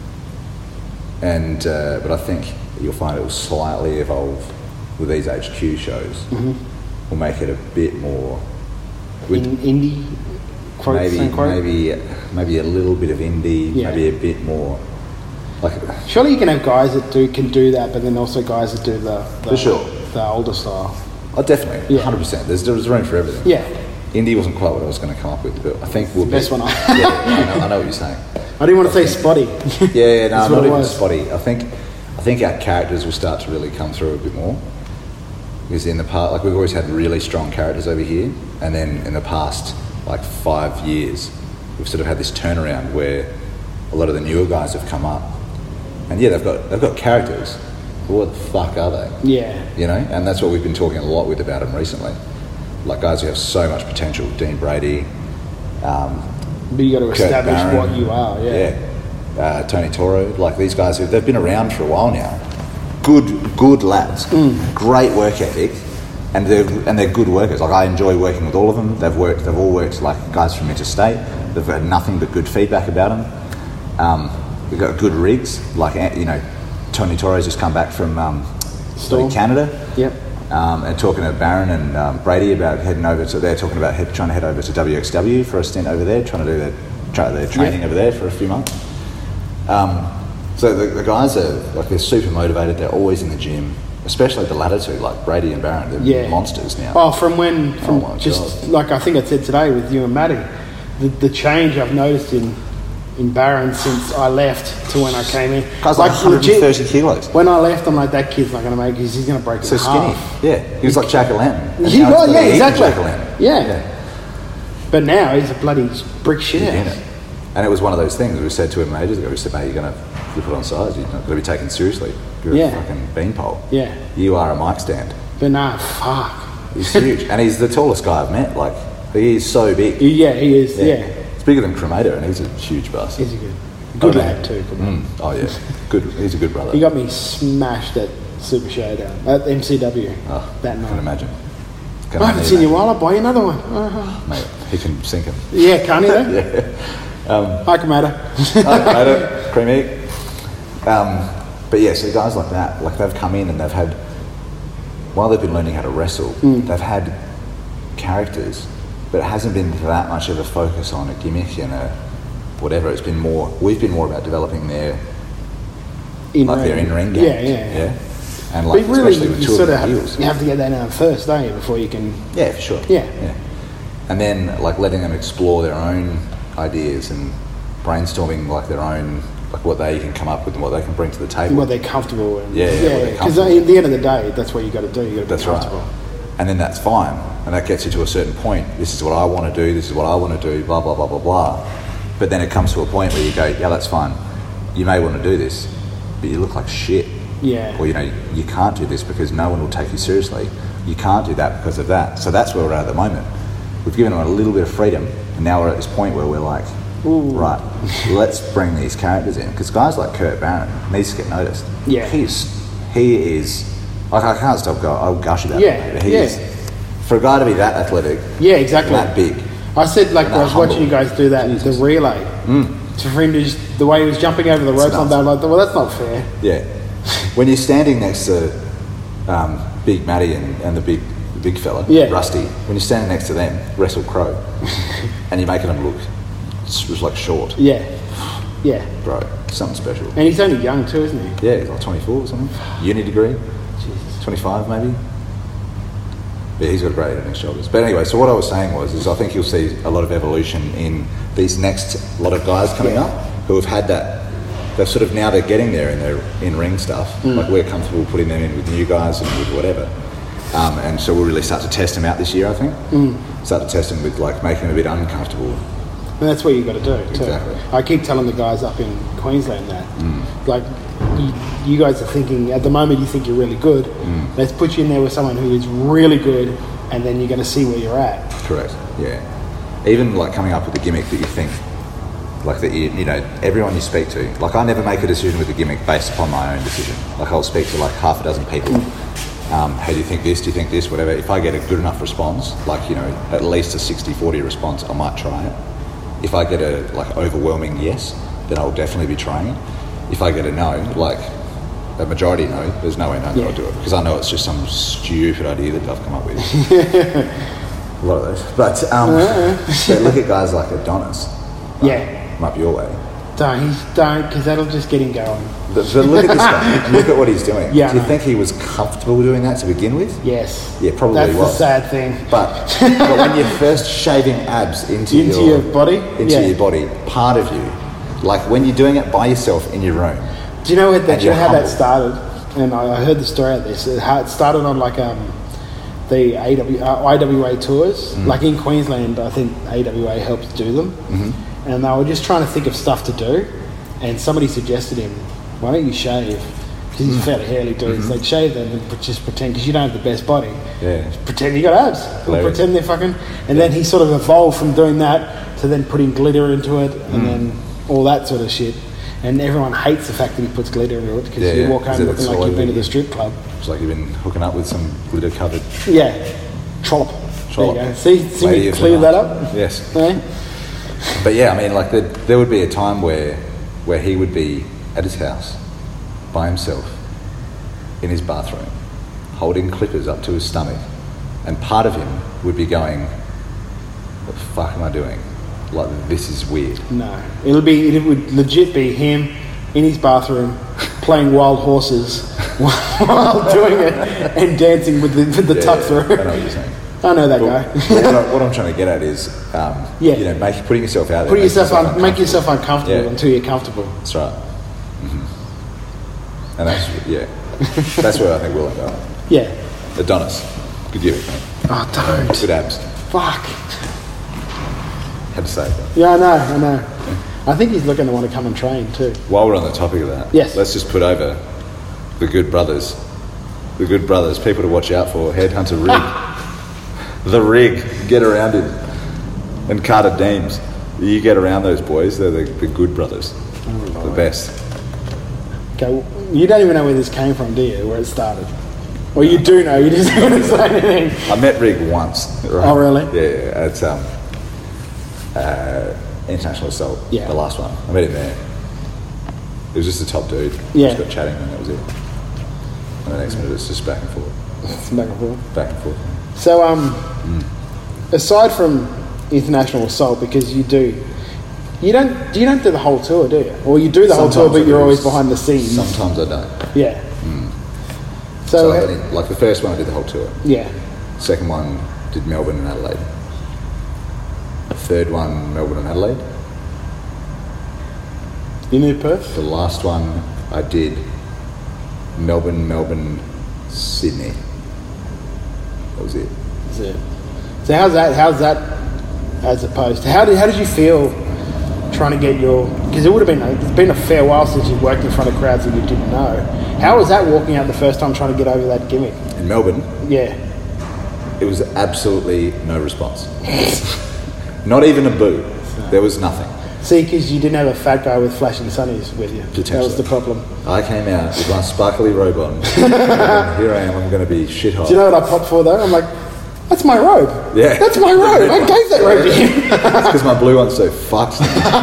and uh, but I think you'll find it will slightly evolve with these H Q shows.
Mm-hmm.
We'll make it a bit more. With
In indie, quote,
maybe
unquote.
maybe maybe a little bit of indie,
Yeah.
maybe a bit more. Like
Surely you can have guys that do can do that, but then also guys that do the the,
For sure.
the older style.
oh, definitely,
Yeah.
one hundred percent. There's there's room for everything.
Yeah,
Indie wasn't quite what I was going to come up with, but I think we'll
the
be,
best one. I,
yeah, I know, I know what you're saying.
I didn't want to say spotty.
Yeah, yeah, no,
That's what
not
it
even
was.
spotty. I think, I think our characters will start to really come through a bit more. Because in the past, like we've always had really strong characters over here, and then in the past, like five years, we've sort of had this turnaround where a lot of the newer guys have come up, and yeah, they've got they've got characters, but what the fuck are they?
Yeah,
You know, and that's what we've been talking a lot with about them recently. Like guys who have so much potential, Dean Brady, um,
but you got to
Kurt
establish
Barron,
what you are. Yeah,
yeah. Uh, Tony Toro, like these guys who they've been around for a while now. Good, good lads.
Mm.
Great work ethic, and they're and they're good workers. Like I enjoy working with all of them. They've worked. They've all worked like guys from interstate. They've had nothing but good feedback about them. Um, we've got good rigs. Like you know, Tony Toro's just come back from um,
Storm.
Canada.
Yep.
Um, and talking to Barron and um, Brady about heading over to, they're talking about head, trying to head over to W X W for a stint over there, trying to do their, try, their training
Yeah.
over there for a few months. Um, so the, the guys are, like, they're super motivated, they're always in the gym, especially the latter two, like Brady and Barron, they're
Yeah.
monsters now.
Oh, from when, from
Oh my
just
God.
like I think I said today with you and Maddie, the, the change I've noticed in in Barron since I left to when I came in.
Guys like one hundred thirty kilos.
When I left, I'm like, that kid's not going to make it. He's going to break it
So
in
skinny.
half.
Yeah, he was like Jack O'Lantern.
He was, yeah, exactly.
Jack O'Lantern.
Yeah.
yeah.
But now he's a bloody brick shit
He's in
house.
it. And it was one of those things we said to him ages ago. We said, mate, you're going to flip it on sides. You're not going to be taken seriously. You're
Yeah.
a fucking beanpole.
Yeah.
You are a mic stand.
But nah, fuck.
He's huge. And he's the tallest guy I've met. Like, he is so big.
Yeah, he is. Yeah.
It's bigger than Cremator, and he's a huge bastard.
He's a good, good
Oh,
lad too. Good lad.
Mm. Oh, yeah. Good. He's a good brother.
He got me smashed at Super Showdown at M C W
Oh,
that
I
night.
can imagine. Can
I haven't
only
seen you
imagine.
while. I'll buy you another one. Uh-huh.
Mate, he can sink him.
Yeah, can't he though?
yeah. Um,
Hi, Kamada.
Cremator, cream egg. Um, but yeah, so guys like that, like they've come in and they've had, while they've been learning how to wrestle,
Mm.
they've had characters, but it hasn't been that much of a focus on a gimmick and a whatever. It's been more, we've been more about developing their,
In
like their
ring.
in-ring games.
Yeah, yeah.
yeah. And like,
But really,
especially with
you
two of
sort of
the
have,
heels.
you have to get that down first, don't you, before you can.
Yeah, for sure.
Yeah.
Yeah. And then like letting them explore their own ideas and brainstorming like their own, like what they can come up with and what they can bring to the table.
What they're comfortable in.
Yeah, yeah, what they're
Because
comfortable
at the end of the day, that's what you got to do. You got to be
That's right.
comfortable.
And then that's fine. And that gets you to a certain point. This is what I want to do. This is what I want to do. Blah, blah, blah, blah, blah. But then it comes to a point where you go, yeah, that's fine. You may want to do this, but you look like shit.
Yeah.
Or, you know, you can't do this because no one will take you seriously. You can't do that because of that. So that's where we're at at the moment. We've given them a little bit of freedom. And now we're at this point where we're like,
Ooh.
right, let's bring these characters in. Because guys like Kurt Barron needs to get noticed.
Yeah.
He's, he is, like I can't stop going, I'll gush about
Yeah,
him. But he
yeah.
is, for a guy to be that athletic,
Yeah, exactly.
that big.
I said, like,
And
I
that
was watching
humble.
you guys do that,
Jesus.
the relay.
Mm.
So for him to just, the way he was jumping over the ropes on
nuts.
that, like, well, that's not fair.
Yeah. When you're standing next to um, Big Matty and, and the big the big fella,
Yeah.
Rusty, when you're standing next to them, Wrestle Crow, and you're making them look just like short.
Yeah. Yeah.
Bro, something special.
And he's only young too, isn't he?
Yeah, he's like twenty-four or something. Uni degree.
Jesus.
twenty-five maybe. Yeah, he's got great head on his shoulders. But anyway, so what I was saying was, is I think you'll see a lot of evolution in these next lot of guys coming
Yeah.
up who have had that. They've sort of now they're getting there in their in-ring stuff.
Mm.
Like we're comfortable putting them in with new guys and with whatever. Um, and so we'll really start to test them out this year, I think.
Mm.
Start to test them with like making them a bit uncomfortable.
And that's what you got to do too.
Exactly.
I keep telling the guys up in Queensland that,
Mm.
like, you, you guys are thinking at the moment you think you're really good.
Mm.
Let's put you in there with someone who is really good, and then you're going to see where you're at.
Correct. Yeah. Even like coming up with a gimmick that you think, like that you, you know, everyone you speak to. Like I never make a decision with a gimmick based upon my own decision. Like I'll speak to like half a dozen people. Um, hey, do you think this? Do you think this? Whatever. If I get a good enough response, like you know, at least a sixty forty response, I might try it. If I get a like overwhelming yes, then I'll definitely be trying it. If I get a no, like a majority no, there's no way no that I'll do it because I know it's just some stupid idea that I've come up with. A lot of those, but um, but look at guys like Adonis. Like,
Yeah.
might be your way.
Don't, he's, don't, because that'll just get him going.
But, but look at this guy. Look at what he's doing.
Yeah,
Do you
I know.
think he was comfortable doing that to begin with?
Yes.
Yeah, probably
That's
was.
the sad thing.
But, but when you're first shaving abs into,
Into
your,
your body?
into
Yeah.
your body, part of you, like when you're doing it by yourself in your room.
Do you know, what, that,
And
you know
you're
how that
humble.
started? And I, I heard the story of this. It, how it started on like um, the A W, uh, I W A tours.
Mm.
Like in Queensland, I think A W A helps do them.
Mm-hmm.
And they were just trying to think of stuff to do. And somebody suggested him, why don't you shave? Because he's a fairly hairy dude. He's like, shave them and pre- just pretend, because you don't have the best body.
Yeah.
Pretend you got abs. Or
Hilarious.
pretend they're fucking... And then he sort of evolved from doing that to then putting glitter into it and
Mm.
then all that sort of shit. And everyone hates the fact that he puts glitter into it because
Yeah,
you
yeah.
walk
Is
home
it
looking
it's
like
all
you've been to
over
the
you?
strip club.
It's like you've been hooking up with some glitter covered.
Yeah. Trollop.
Trollop.
There you go. See, see
Lady
me
of the
clear that
night.
up?
Yes.
Eh?
But yeah, I mean, like the, there would be a time where where he would be at his house by himself in his bathroom, holding clippers up to his stomach, and part of him would be going, "What the fuck am I doing? Like this is weird."
No. It'll be, it would legit be him in his bathroom playing wild horses while doing it and dancing with the, with the
Yeah,
tuck
yeah,
through.
I know what you're saying.
I know that
But
guy.
what, I, what I'm trying to get at is, um,
Yeah.
you know, make, putting yourself out there.
Put
makes
yourself un- make
uncomfortable.
yourself uncomfortable
Yeah.
until you're comfortable.
That's right. Mm-hmm. And that's yeah, that's where I think we'll end up.
Yeah.
Adonis, good gimmick, mate.
Oh, don't.
Good abs.
Fuck.
Had to say it. Though.
Yeah, I know, I know. I think he's looking to want to come and train too.
While we're on the topic of that,
Yes.
let's just put over the Good Brothers. The Good Brothers, people to watch out for. Headhunter Rig. The Rig. Get around him. And Carter Deems. You get around those boys, they're the, the Good Brothers.
Oh,
the best.
Okay, well, you don't even know where this came from, do you? Where it started? Or you do know, you just don't want to say anything.
I met Rig once. Right?
Oh, really?
Yeah, yeah, at um, uh, International Assault,
Yeah.
the last one. I met him there. He was just a top dude.
Yeah.
Just got chatting and that was it. And the next minute it's just back and forth.
It's back and forth.
Back and forth.
So, um, aside from International Assault, because you do, you don't, you don't do the whole tour, do you? Or you do the whole tour,
Sometimes
but
I
you're
do.
always behind the scenes.
Sometimes I don't.
Yeah.
Mm.
So,
So, I
uh,
did- like the first one I did the whole tour.
yeah.
Second one did Melbourne and Adelaide. The third one Melbourne and Adelaide.
You knew Perth?
The last one I did Melbourne, Melbourne, Sydney. That was it.
That's it. So how's that? How's that? As opposed to how did how did you feel trying to get your? Because it would have been a, it's been a fair while since you worked in front of crowds that you didn't know. How was that walking out the first time trying to get over that gimmick?
In Melbourne,
Yeah.
it was absolutely no response. Not even a boo. There was nothing.
See, because you didn't have a fat guy with flashing sunnies with you. That was
Potentially.
the problem.
I came out with my sparkly robe on. And here I am. I'm going to be shit hot.
Do you know what I popped for though? I'm like, that's my robe.
Yeah.
That's my robe. I gave that robe to him.
It's because my blue one's so fucked.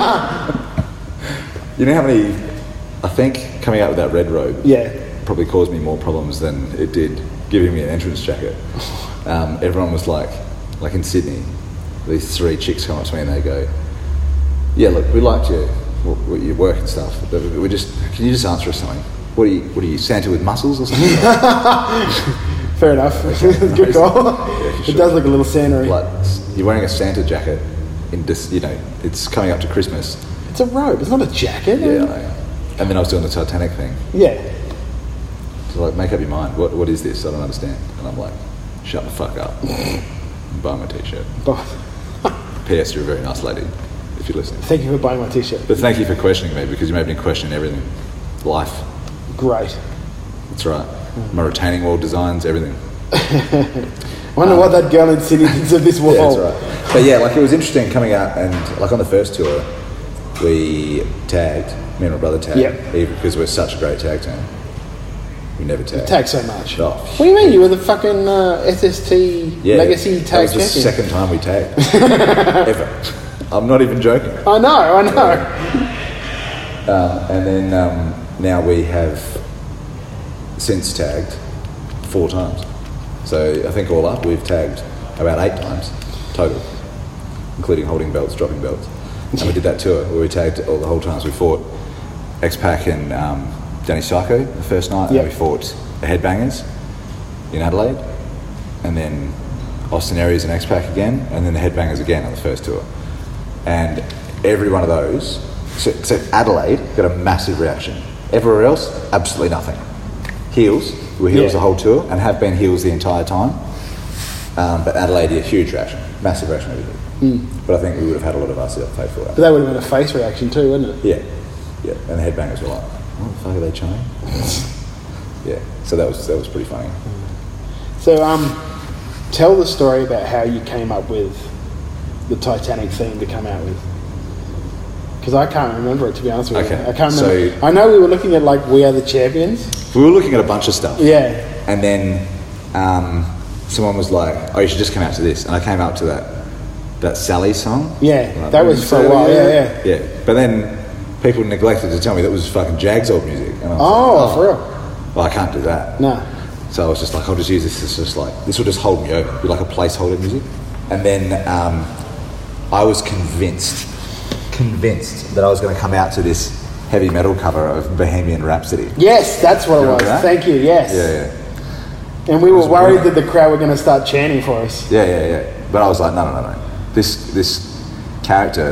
You know how many? I think coming out with that red robe.
Yeah.
Probably caused me more problems than it did giving me an entrance jacket. Um, everyone was like, like in Sydney, these three chicks come up to me and they go, "Yeah, look, we liked you. what, what your work and stuff. But we just can you just answer us something? What are you? What are you? Santa with muscles or something?
Fair enough. Good call.
Yeah,
it does look a little Santa-y.
Like you're wearing a Santa jacket. In this, you know, it's coming up to Christmas.
It's a robe. It's not a jacket.
Yeah, I know. And then I was doing the Titanic thing.
Yeah.
So like, make up your mind. What what is this? I don't understand. And I'm like, shut the fuck up. Buy my t-shirt. P S You're a very nice lady. If you're listening.
Thank you for buying my t-shirt.
But thank you for questioning me because you made me question everything. Life.
Great.
That's right. My retaining wall designs, everything.
Wonder um, what that girl in Sydney thinks of this wall.
Yeah, that's right. But yeah, like it was interesting coming out and like on the first tour, we tagged, me and my brother tagged,
yep.
because we're such a great tag team. We never tagged.
You tag so much.
Oh.
What do you mean? You were the fucking uh, S S T
yeah,
Legacy tag
that was
champion.
the second time we tagged. Ever. I'm not even joking.
I know, I know.
Um, and then um, now we have since tagged four times. So I think all up we've tagged about eight times total, including holding belts, dropping belts. And we did that tour where we tagged all the whole times. We fought X-Pac and um, Danny Psycho the first night,
yep.
and we fought the Headbangers in Adelaide, and then Austin Aries and X-Pac again, and then the Headbangers again on the first tour. And every one of those, except Adelaide, got a massive reaction. Everywhere else, absolutely nothing. Heels, we were heels
yeah.
the whole tour and have been heels the entire time. Um, but Adelaide, a huge reaction, massive reaction over here.
Mm.
But I think we would have had a lot of us that paid for that.
But that would have been a face reaction too, wouldn't it?
Yeah, yeah. And the Headbangers were like, "What the fuck are they trying?" Yeah. So that was that was pretty funny.
So, um, tell the story about how you came up with the Titanic theme to come out with. Because I can't remember it, to be honest with
okay.
you. I can't remember.
So,
I know we were looking at like We Are the Champions.
We were looking at a bunch of stuff.
Yeah.
And then um, someone was like, "Oh, you should just come out to this." And I came out to that that Sally song.
Yeah,
like,
that was for a while. Yeah, yeah.
Yeah. But then people neglected to tell me that was fucking Jag's old music. And I was
oh,
like, oh,
for real?
Well, I can't do that.
No.
So I was just like, I'll just use this. It's just like this will just hold me over, be like a placeholder music. And then um, I was convinced, convinced that I was going to come out to this heavy metal cover of Bohemian Rhapsody.
Yes, that's what it was.
That?
Thank you. Yes.
Yeah, yeah.
And we were worried
brilliant.
that the crowd were going to start chanting for us.
Yeah, yeah, yeah. But I was like, no, no, no, no. This this character,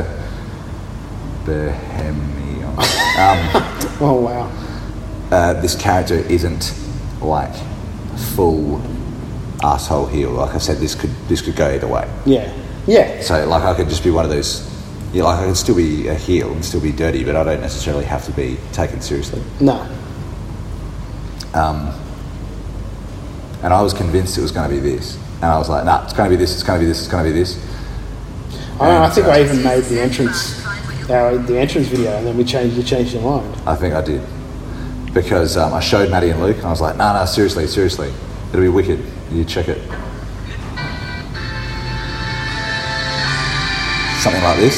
Bohemian. Um,
oh wow.
Uh, this character isn't like full asshole heel. Like I said, this could this could go either way.
Yeah. Yeah.
So like I could just be one of those. Yeah, like I could still be a heel and still be dirty, but I don't necessarily have to be taken seriously.
No.
Um. And I was convinced it was going to be this, and I was like, nah, it's going to be this. It's going to be this. It's going to be this.
I, know, I think uh, I even made the entrance, uh, the entrance video, and then we changed, we changed your mind.
I think I did, because um, I showed Maddie and Luke, and I was like, no, no, seriously, seriously, it'll be wicked. You check it. Something like this.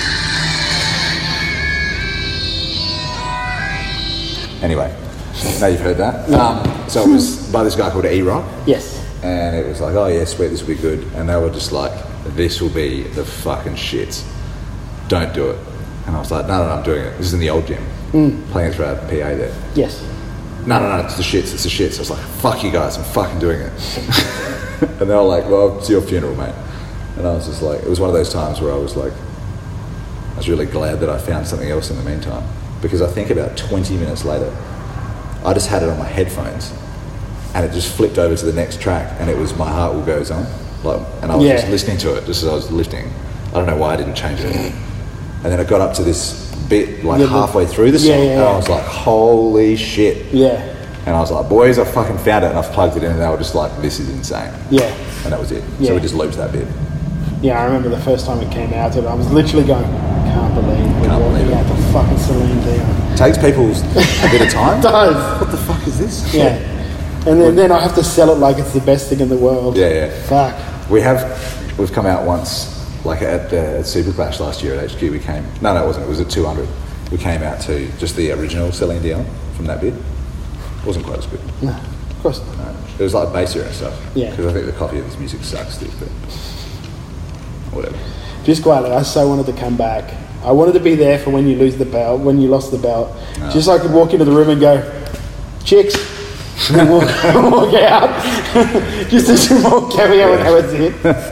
Anyway, now you've heard that. Um, so it was by this guy called E-Rock.
Yes.
And it was like, oh yeah, sweet, this will be good. And they were just like, this will be the fucking shit. Don't do it. And I was like, no, no, no, I'm doing it. This is in the old gym.
Mm.
Playing through our P A there.
Yes.
No, no, no, it's the shits, it's the shits. I was like, fuck you guys, I'm fucking doing it. And they were like, well, it's your funeral, mate. And I was just like, it was one of those times where I was like, I was really glad that I found something else in the meantime. Because I think about twenty minutes later, I just had it on my headphones and it just flipped over to the next track and it was My Heart Will Goes On. Like, and I was
yeah.
just listening to it just as I was lifting. I don't know why I didn't change it. And then I got up to this bit like yeah, halfway through the song, yeah, yeah, and I was like, holy shit.
Yeah.
And I was like, boys, I fucking found it, and I've plugged it in, and they were just like, this is insane.
Yeah.
And that was it.
Yeah.
So we just looped that bit.
Yeah, I remember the first time it came out, and I was literally going, I can't believe we're
can't
walking
believe
out the fucking Celine Dion.
Takes people a bit of time.
It does.
What the fuck is this?
Yeah. And then, then I have to sell it like it's the best thing in the world.
Yeah, yeah.
Fuck.
We have, we've come out once, like at, uh, at Super Clash last year at H Q, we came, no, no, it wasn't, it was at two hundred. We came out to just the original Celine Dion from that bit. It wasn't quite as good.
No, of course not.
No. It was like bassier and stuff.
Yeah.
Because I think the copy of his music sucks, dude, but whatever.
Just quietly, I so wanted to come back I wanted to be there for when you lose the belt, when you lost the belt.
No.
Just so I could walk into the room and go, chicks, and then walk, walk out. Just a small cameo and that was it.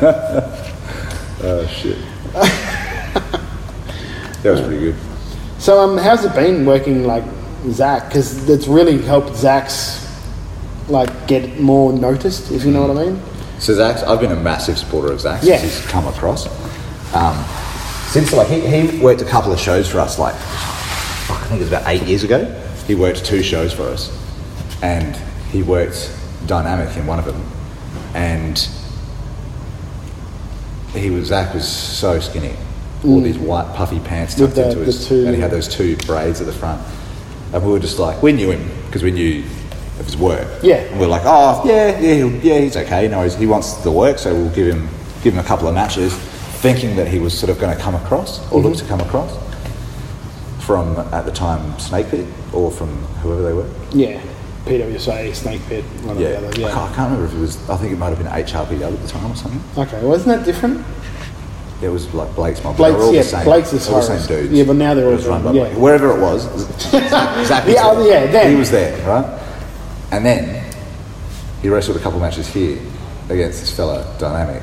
Oh, shit. That was pretty good.
So, um, how's it been working like Zach? Because it's really helped Zach's like get more noticed, if you know what I mean.
So Zach's, I've been a massive supporter of Zach
Yeah.
since he's come across. Um, since like he, he worked a couple of shows for us, like fuck, I think it was about eight years ago. He worked two shows for us, and he worked Dynamic in one of them, and he was Zach was so skinny, all
Mm.
these white puffy pants
With
tucked
the-
into
the
his,
two-
and he had those two braids at the front, and we were just like, we knew him because we knew of his work.
Yeah.
And we we're like, oh yeah, yeah, he'll, yeah, he's okay. No, he's, he wants the work, so we'll give him give him a couple of matches, thinking that he was sort of going to come across or
Mm-hmm.
look to come across from at the time Snake Pit or from whoever they were.
Yeah, P W S A, Snake Pit, one
Yeah,
or the other.
I, can't,
Yeah.
I can't remember if it was. I think it might have been H R P W at the time or something.
Okay, wasn't that different?
It was like Blake's mob.
Blake's,
they were all
yeah,
the same.
Blake's is
all the
Horus.
same dudes.
Yeah, but now they're all
It was run by
yeah.
Blake. Wherever it was, Zach was
Yeah,
there.
oh, yeah, then.
He was there, right? And then he wrestled a couple matches here against this fella, Dynamic,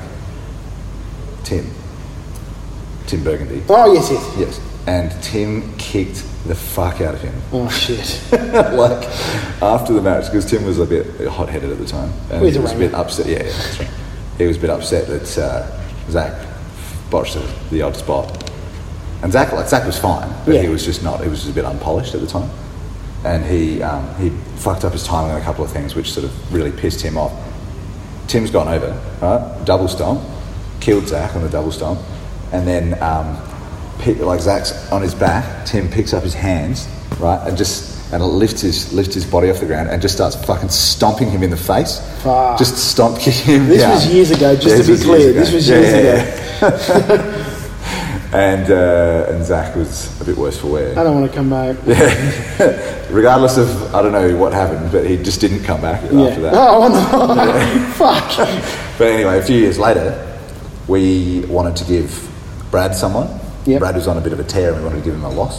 Tim. Tim Burgundy.
Oh yes, yes.
Yes. And Tim kicked the fuck out of him.
Oh shit.
Like after the match, because Tim was a bit hot-headed at the time, and
Well, he's
he
a
was a
ringer.
bit upset. Yeah, yeah, that's right. He was a bit upset that uh, Zach botched the, the odd spot, and Zach, like Zach was fine, but
Yeah.
he was just not. He was just a bit unpolished at the time, and he um, he fucked up his timing on a couple of things, which sort of really pissed him off. Tim's gone over, right? Double stomp, killed Zach on the double stomp, and then. Um, Pick, like Zach's on his back, Tim picks up his hands, right, and just and lifts his lifts his body off the ground and just starts fucking stomping him in the face.
Fuck.
Just stomp kicking him
This
down.
was years ago, just
Yeah,
to
this
be
was
clear.
years
This
ago.
was
Yeah,
years
yeah,
ago.
yeah. and uh, and Zach was a bit worse for wear.
I don't want to come back.
Regardless of I don't know what happened, but he just didn't come back
Yeah.
after that.
Oh no! Fuck.
But anyway, a few years later, we wanted to give Brad someone.
Yep.
Brad was on a bit of a tear and we wanted to give him a loss.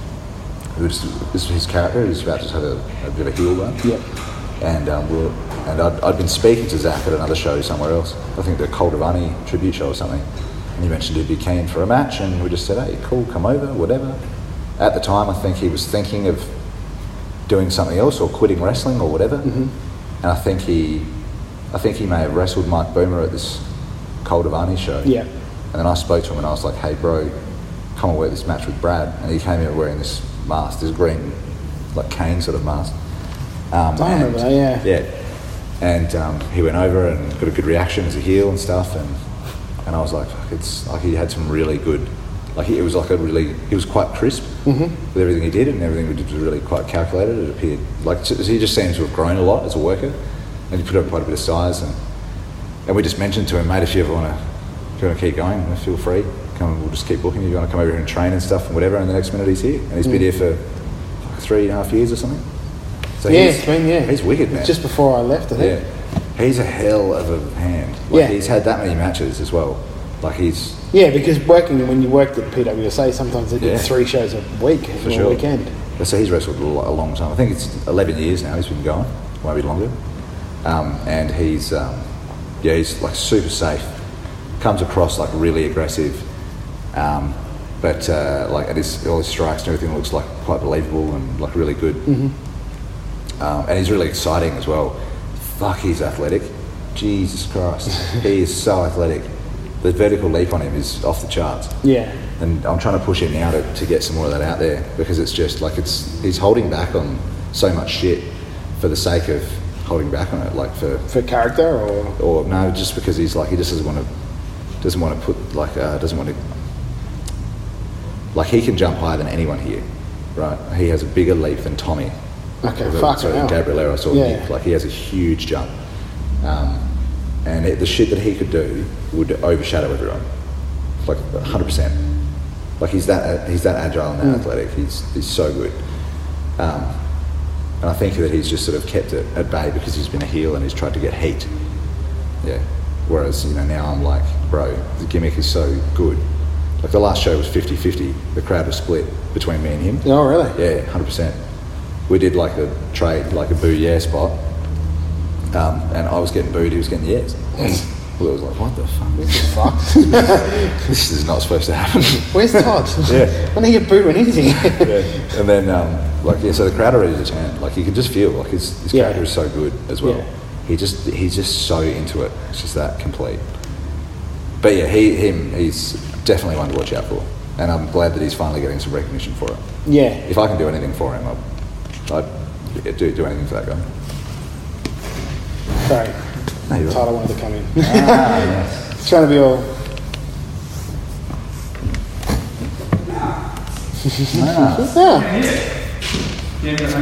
It was, this was his character, he was about to have a, a bit of a heel run.
Yep.
And um, we were, and I'd, I'd been speaking to Zach at another show somewhere else, I think the Coldavani tribute show or something, and he mentioned he'd be keen for a match, and we just said, hey, cool, come over, whatever. At the time, I think he was thinking of doing something else or quitting wrestling or whatever.
Mm-hmm.
And I think he, I think he may have wrestled Mike Boomer at this Coldavani show.
Yeah.
And then I spoke to him and I was like, hey bro, come and work this match with Brad. And he came here wearing this mask, this green, like cane sort of mask. Um,
I remember that, yeah.
Yeah. And um, he went over and got a good reaction as a heel and stuff. And and I was like, fuck, it's like he had some really good, like he, it was like a really, he was quite crisp
Mm-hmm.
with everything he did, and everything he did was really quite calculated. It appeared like he just seems to have grown a lot as a worker, and he put up quite a bit of size. And and we just mentioned to him, mate, if you ever want to, if you want to keep going, feel free. Come, we'll just keep booking you. You want to come over here and train and stuff and whatever. And the next minute he's here, and he's been
Mm.
here for like three and a half years or something. So
Yeah,
he's,
it's been, yeah.
he's wicked, man.
It's just before I left, I think.
Yeah, he's a hell of a hand. Like
Yeah.
he's had that many matches as well. Like he's
Yeah, because working when you worked at P W S A, sometimes they did
Yeah.
three shows a week
for
or
sure.
a weekend.
So he's wrestled a lo- a long time. I think it's eleven years now. He's been going, maybe longer. Um, and he's um, yeah, he's like super safe. Comes across like really aggressive, um, but uh, like at his all his strikes and everything looks like quite believable and like really good.
Mm-hmm.
Um, and he's really exciting as well. Fuck, he's athletic. Jesus Christ, he is so athletic. The vertical leap on him is off the charts.
Yeah.
And I'm trying to push him now to, to get some more of that out there, because it's just like it's he's holding back on so much shit for the sake of holding back on it, like for
For character or
or no, just because he's like he just doesn't want to doesn't want to put like uh, doesn't want to like he can jump higher than anyone here, right? He has a bigger leap than Tommy.
Okay,
Or the-
fucking
sorry,
hell.
Gabriel or
Yeah.
Nick. Like he has a huge jump, um, and it, the shit that he could do would overshadow everyone, like one hundred percent. Like he's that he's that agile and that
Mm.
athletic. He's he's so good, um, and I think that he's just sort of kept it at bay because he's been a heel and he's tried to get heat. Yeah. Whereas you know now I'm like, bro, the gimmick is so good. Like the last show was fifty-fifty. The crowd was split between me and him.
Oh, really?
Yeah, one hundred percent. We did like a trade, like a boo yeah spot. Um, and I was getting booed, he was getting yes. Well, I was like, what the fuck?
Fuck.
This is not supposed to happen.
Where's Todd?
Yeah.
When he get booed when anything?
Yeah. And then, um, like, yeah, so the crowd are ready to turn. Like, you can just feel, like, his, his
Yeah.
character is so good as well.
Yeah.
He just, he's just so into it. It's just that complete. But yeah, he, him, he's definitely one to watch out for. And I'm glad that he's finally getting some recognition for it.
Yeah.
If I can do anything for him, I'd, I'd do, do anything for that guy.
Sorry.
No, you're right.
Tyler wanted to come in.
Ah, yes.
It's trying to be all.
Ah.
Yeah.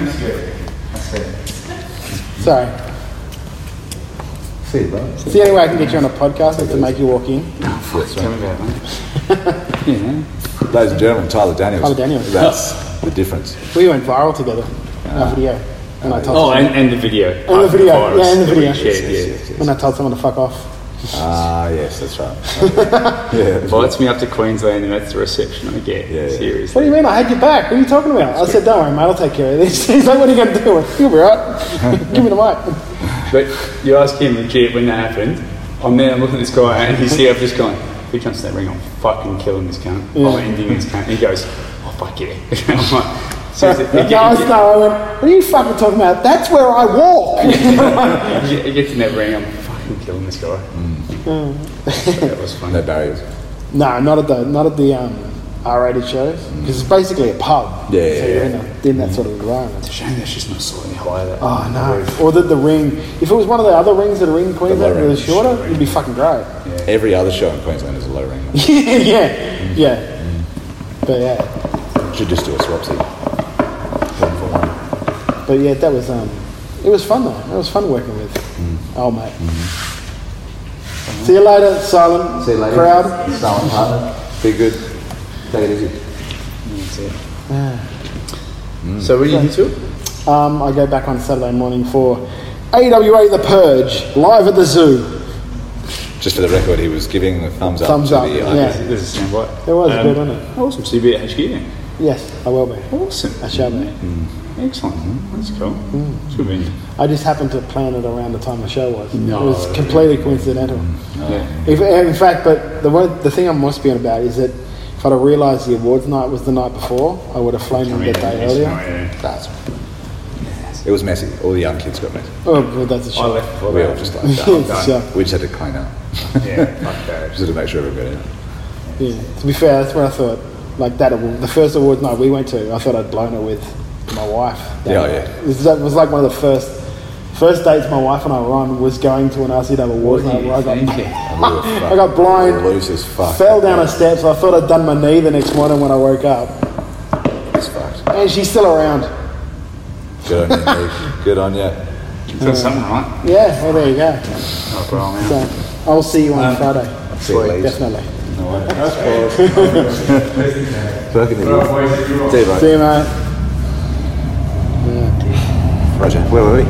Sorry.
See you, bro.
It's the only way I can get you on a podcast is to make you walk in.
That's right. Yeah. Ladies and gentlemen, Tyler Daniels.
Tyler Daniels.
That's the difference.
We went viral together.
Ah.
Our video. And I told
Oh,
someone-
and, and the video.
And the video. Yeah, and the
that we
video.
shared,
Yes,
yeah.
yes, yes.
When I told someone to fuck off.
Ah, yes, that's right. Yeah.
Invites me up to Queensland and that's the reception I get.
Yeah, yeah.
Seriously.
What do you mean? I had your back. What are you talking about? I said, don't worry, mate, I'll take care of this. He's like, what are you going to do? You'll be right. Give me the mic.
But you ask him legit when that happened. I'm there, I'm looking at this guy and he's here, I've just gone, who jumps that ring? I'm fucking killing this cunt.
Yeah.
I'm ending this cunt. And he goes, oh, fuck yeah. I'm like, so
No,
is it,
I
you,
was,
get,
no, I went, what are you fucking talking about? That's where I walk.
you, get, you get to that ring, I'm fucking killing this guy. So that was fun.
No barriers.
No, not at the not at the um, R-rated shows because it's basically a pub.
Yeah,
so
yeah,
you're
yeah.
in, a, in that sort of environment.
It's a shame that's just not slightly higher. That
Oh no! Or the, the ring. If it was one of the other rings that are in Queensland,
low
that was
ring.
shorter, it'd be fucking great.
Every other show in Queensland is a low ring.
yeah, yeah. But yeah,
Should just do a swapsy. One for one.
but yeah, that was um, it was fun though. It was fun working with old mate. See you later, silent
See you later.
crowd.
Silent partner. Be good. Take it easy.
That's it. So were you into it?
Um, I go back on Saturday morning for A W A The Purge live at the zoo.
Just for the record, he was giving a thumbs up
Thumbs
to
up,
the
yeah.
idea.
This is sound right.
It was good, wasn't it?
Awesome. So you'll be at H Q then?
Yes, I will be.
Awesome.
I shall be.
Excellent. That's cool. It's good being.
I just happened to plan it around the time the show was.
No.
It was completely coincidental.
Yeah.
If, in fact, but the one, the thing I'm most being about is that if I'd have realised the awards night was the night before, I would have flown in that day earlier.
That's It was messy. All the young kids got messy.
Oh, well, that's a
I
shame.
left before
We
that.
all just like,
It's
done,
a
done.
shame.
We just had to clean up.
Yeah, fuck that.
Just to make sure everybody.
Yeah. To be fair, that's what I thought. Like that, award, the first awards night we went to, I thought I'd blown it with my wife. That,
Yeah, yeah.
It was, that was like one of the first first dates my wife and I were on was going to an R C W awards night where I got,
And we were
I got blind,
loose as fuck.
fell down a steps. I thought I'd done my knee the next morning when I woke up.
It's fucked.
And she's still around.
Good on you, Nick. Good on you.
Got something right.
Yeah, well, there you go.
Oh, bro, man.
So I'll see you on Friday.
See you later.
Definitely.
No way. Fucking idiot. See you, bro.
See you, mate.
Roger. Where were we?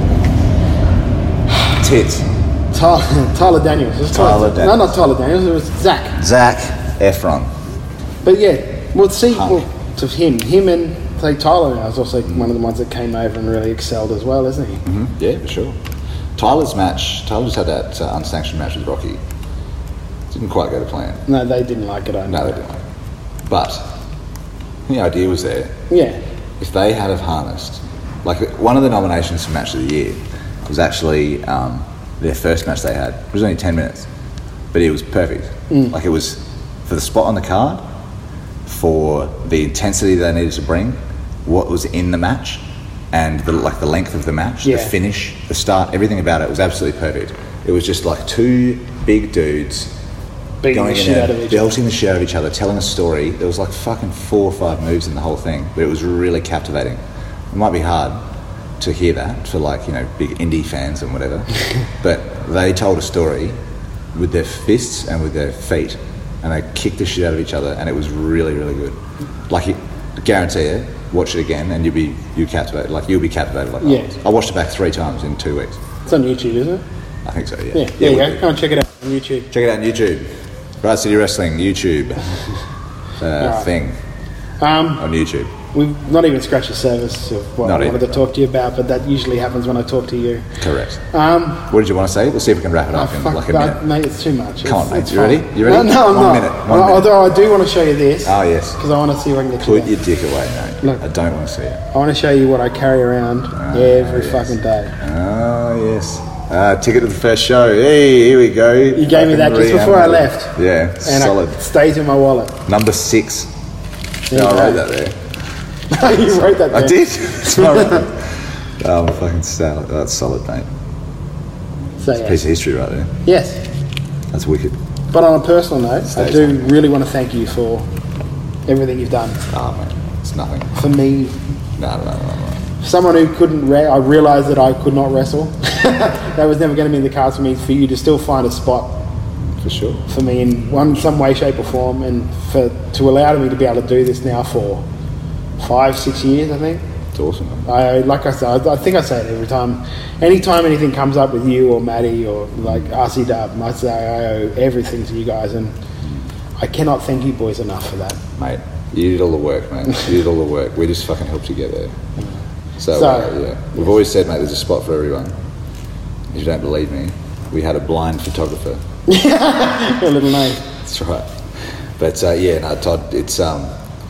Tits.
Tyler, Tyler Daniels. It was
Tyler
No,
Daniels.
not Tyler Daniels. It was Zach.
Zac Efron.
But yeah, well, see,
Punk.
well, to him, him and say Tyler now is also one of the ones that came over and really excelled as well, isn't he?
Mm-hmm. Yeah, for sure. Tyler's match, Tyler just had that uh, unsanctioned match with Rocky. Didn't quite go to plan.
No, they didn't like it. I know.
No, they didn't. But the idea was there.
Yeah,
If they had have harnessed, like one of the nominations for Match of the Year was actually um, their first match they had. It was only ten minutes, but it was perfect.
Mm.
Like it was for the spot on the card, for the intensity they needed to bring, what was in the match, and the, like the length of the match,
Yeah.
the finish, the start, everything about it was absolutely perfect. It was just like two big dudes
beating
going
the
in
shit
there,
out of each other.
belting the shit out of each other, telling a story. There was like fucking four or five moves in the whole thing, but it was really captivating. It might be hard to hear that for like, you know, big indie fans and whatever, but they told a story with their fists and with their feet, and they kicked the shit out of each other, and it was really, really good. Like, I guarantee you, watch it again, and you'll be you captivated. Like you'll be captivated. Like
Yeah.
I was. I watched it back three times in two weeks.
it's on YouTube, isn't it?
I think so. Yeah.
Yeah,
Yeah,
there you
it would
go.
be.
Go and check it out on YouTube.
Check it out on YouTube. Right City Wrestling YouTube. uh,
Alright.
thing
Um,
on YouTube.
We've not even scratched the surface of what
Not
I wanted
even.
to talk to you about, but that usually happens when I talk to you.
Correct.
Um,
What did you want to say? We'll see if we can wrap it
oh,
up in
fuck,
like a
that,
minute.
mate, it's too much.
Come on,
It's-
mate.
it's
You ready?
fine.
You ready?
No, no, I'm
One
not.
minute, one
Well,
minute.
Although I do want to show you this.
Oh, yes.
Because I want to see if I can get you
Put
that.
your dick away, mate.
Look.
I don't want to see it.
I want to show you what I carry around every
yes.
fucking day.
Oh, yes. Uh, ticket to the first show. Hey, here we go.
You gave me that just before I left.
Yeah,
And
solid.
it stays in my wallet.
Number six.
There
No,
you
I wrote
go.
that there.
You wrote that
I
down.
did. Sorry. Oh, I'm fucking solid. That's solid, mate.
So,
It's a
yeah.
piece of history right there.
Yes.
That's wicked.
But on a personal note, I
Stays
do
on.
really want to thank you for everything you've done
Oh, mate. It's nothing.
for me.
No, no, no, no, no.
Someone who couldn't, re- I realised that I could not wrestle. That was never going to be in the cards for me. For you to still find a spot
For sure.
for me in one, some way, shape, or form, and for to allow me to be able to do this now for five, six years, I think.
It's awesome, man.
I like I said, I, I think I say it every time. Anytime anything comes up with you or Maddie or like R C Dub, I say I owe everything to you guys, and I cannot thank you boys enough for that.
Mate, you did all the work, mate. You did all the work. We just fucking helped you get there. So,
So-
uh, yeah. We've always said, mate, there's a spot for everyone. If you don't believe me, we had a blind photographer.
A little name.
That's right. But uh, yeah, no, Todd, it's um,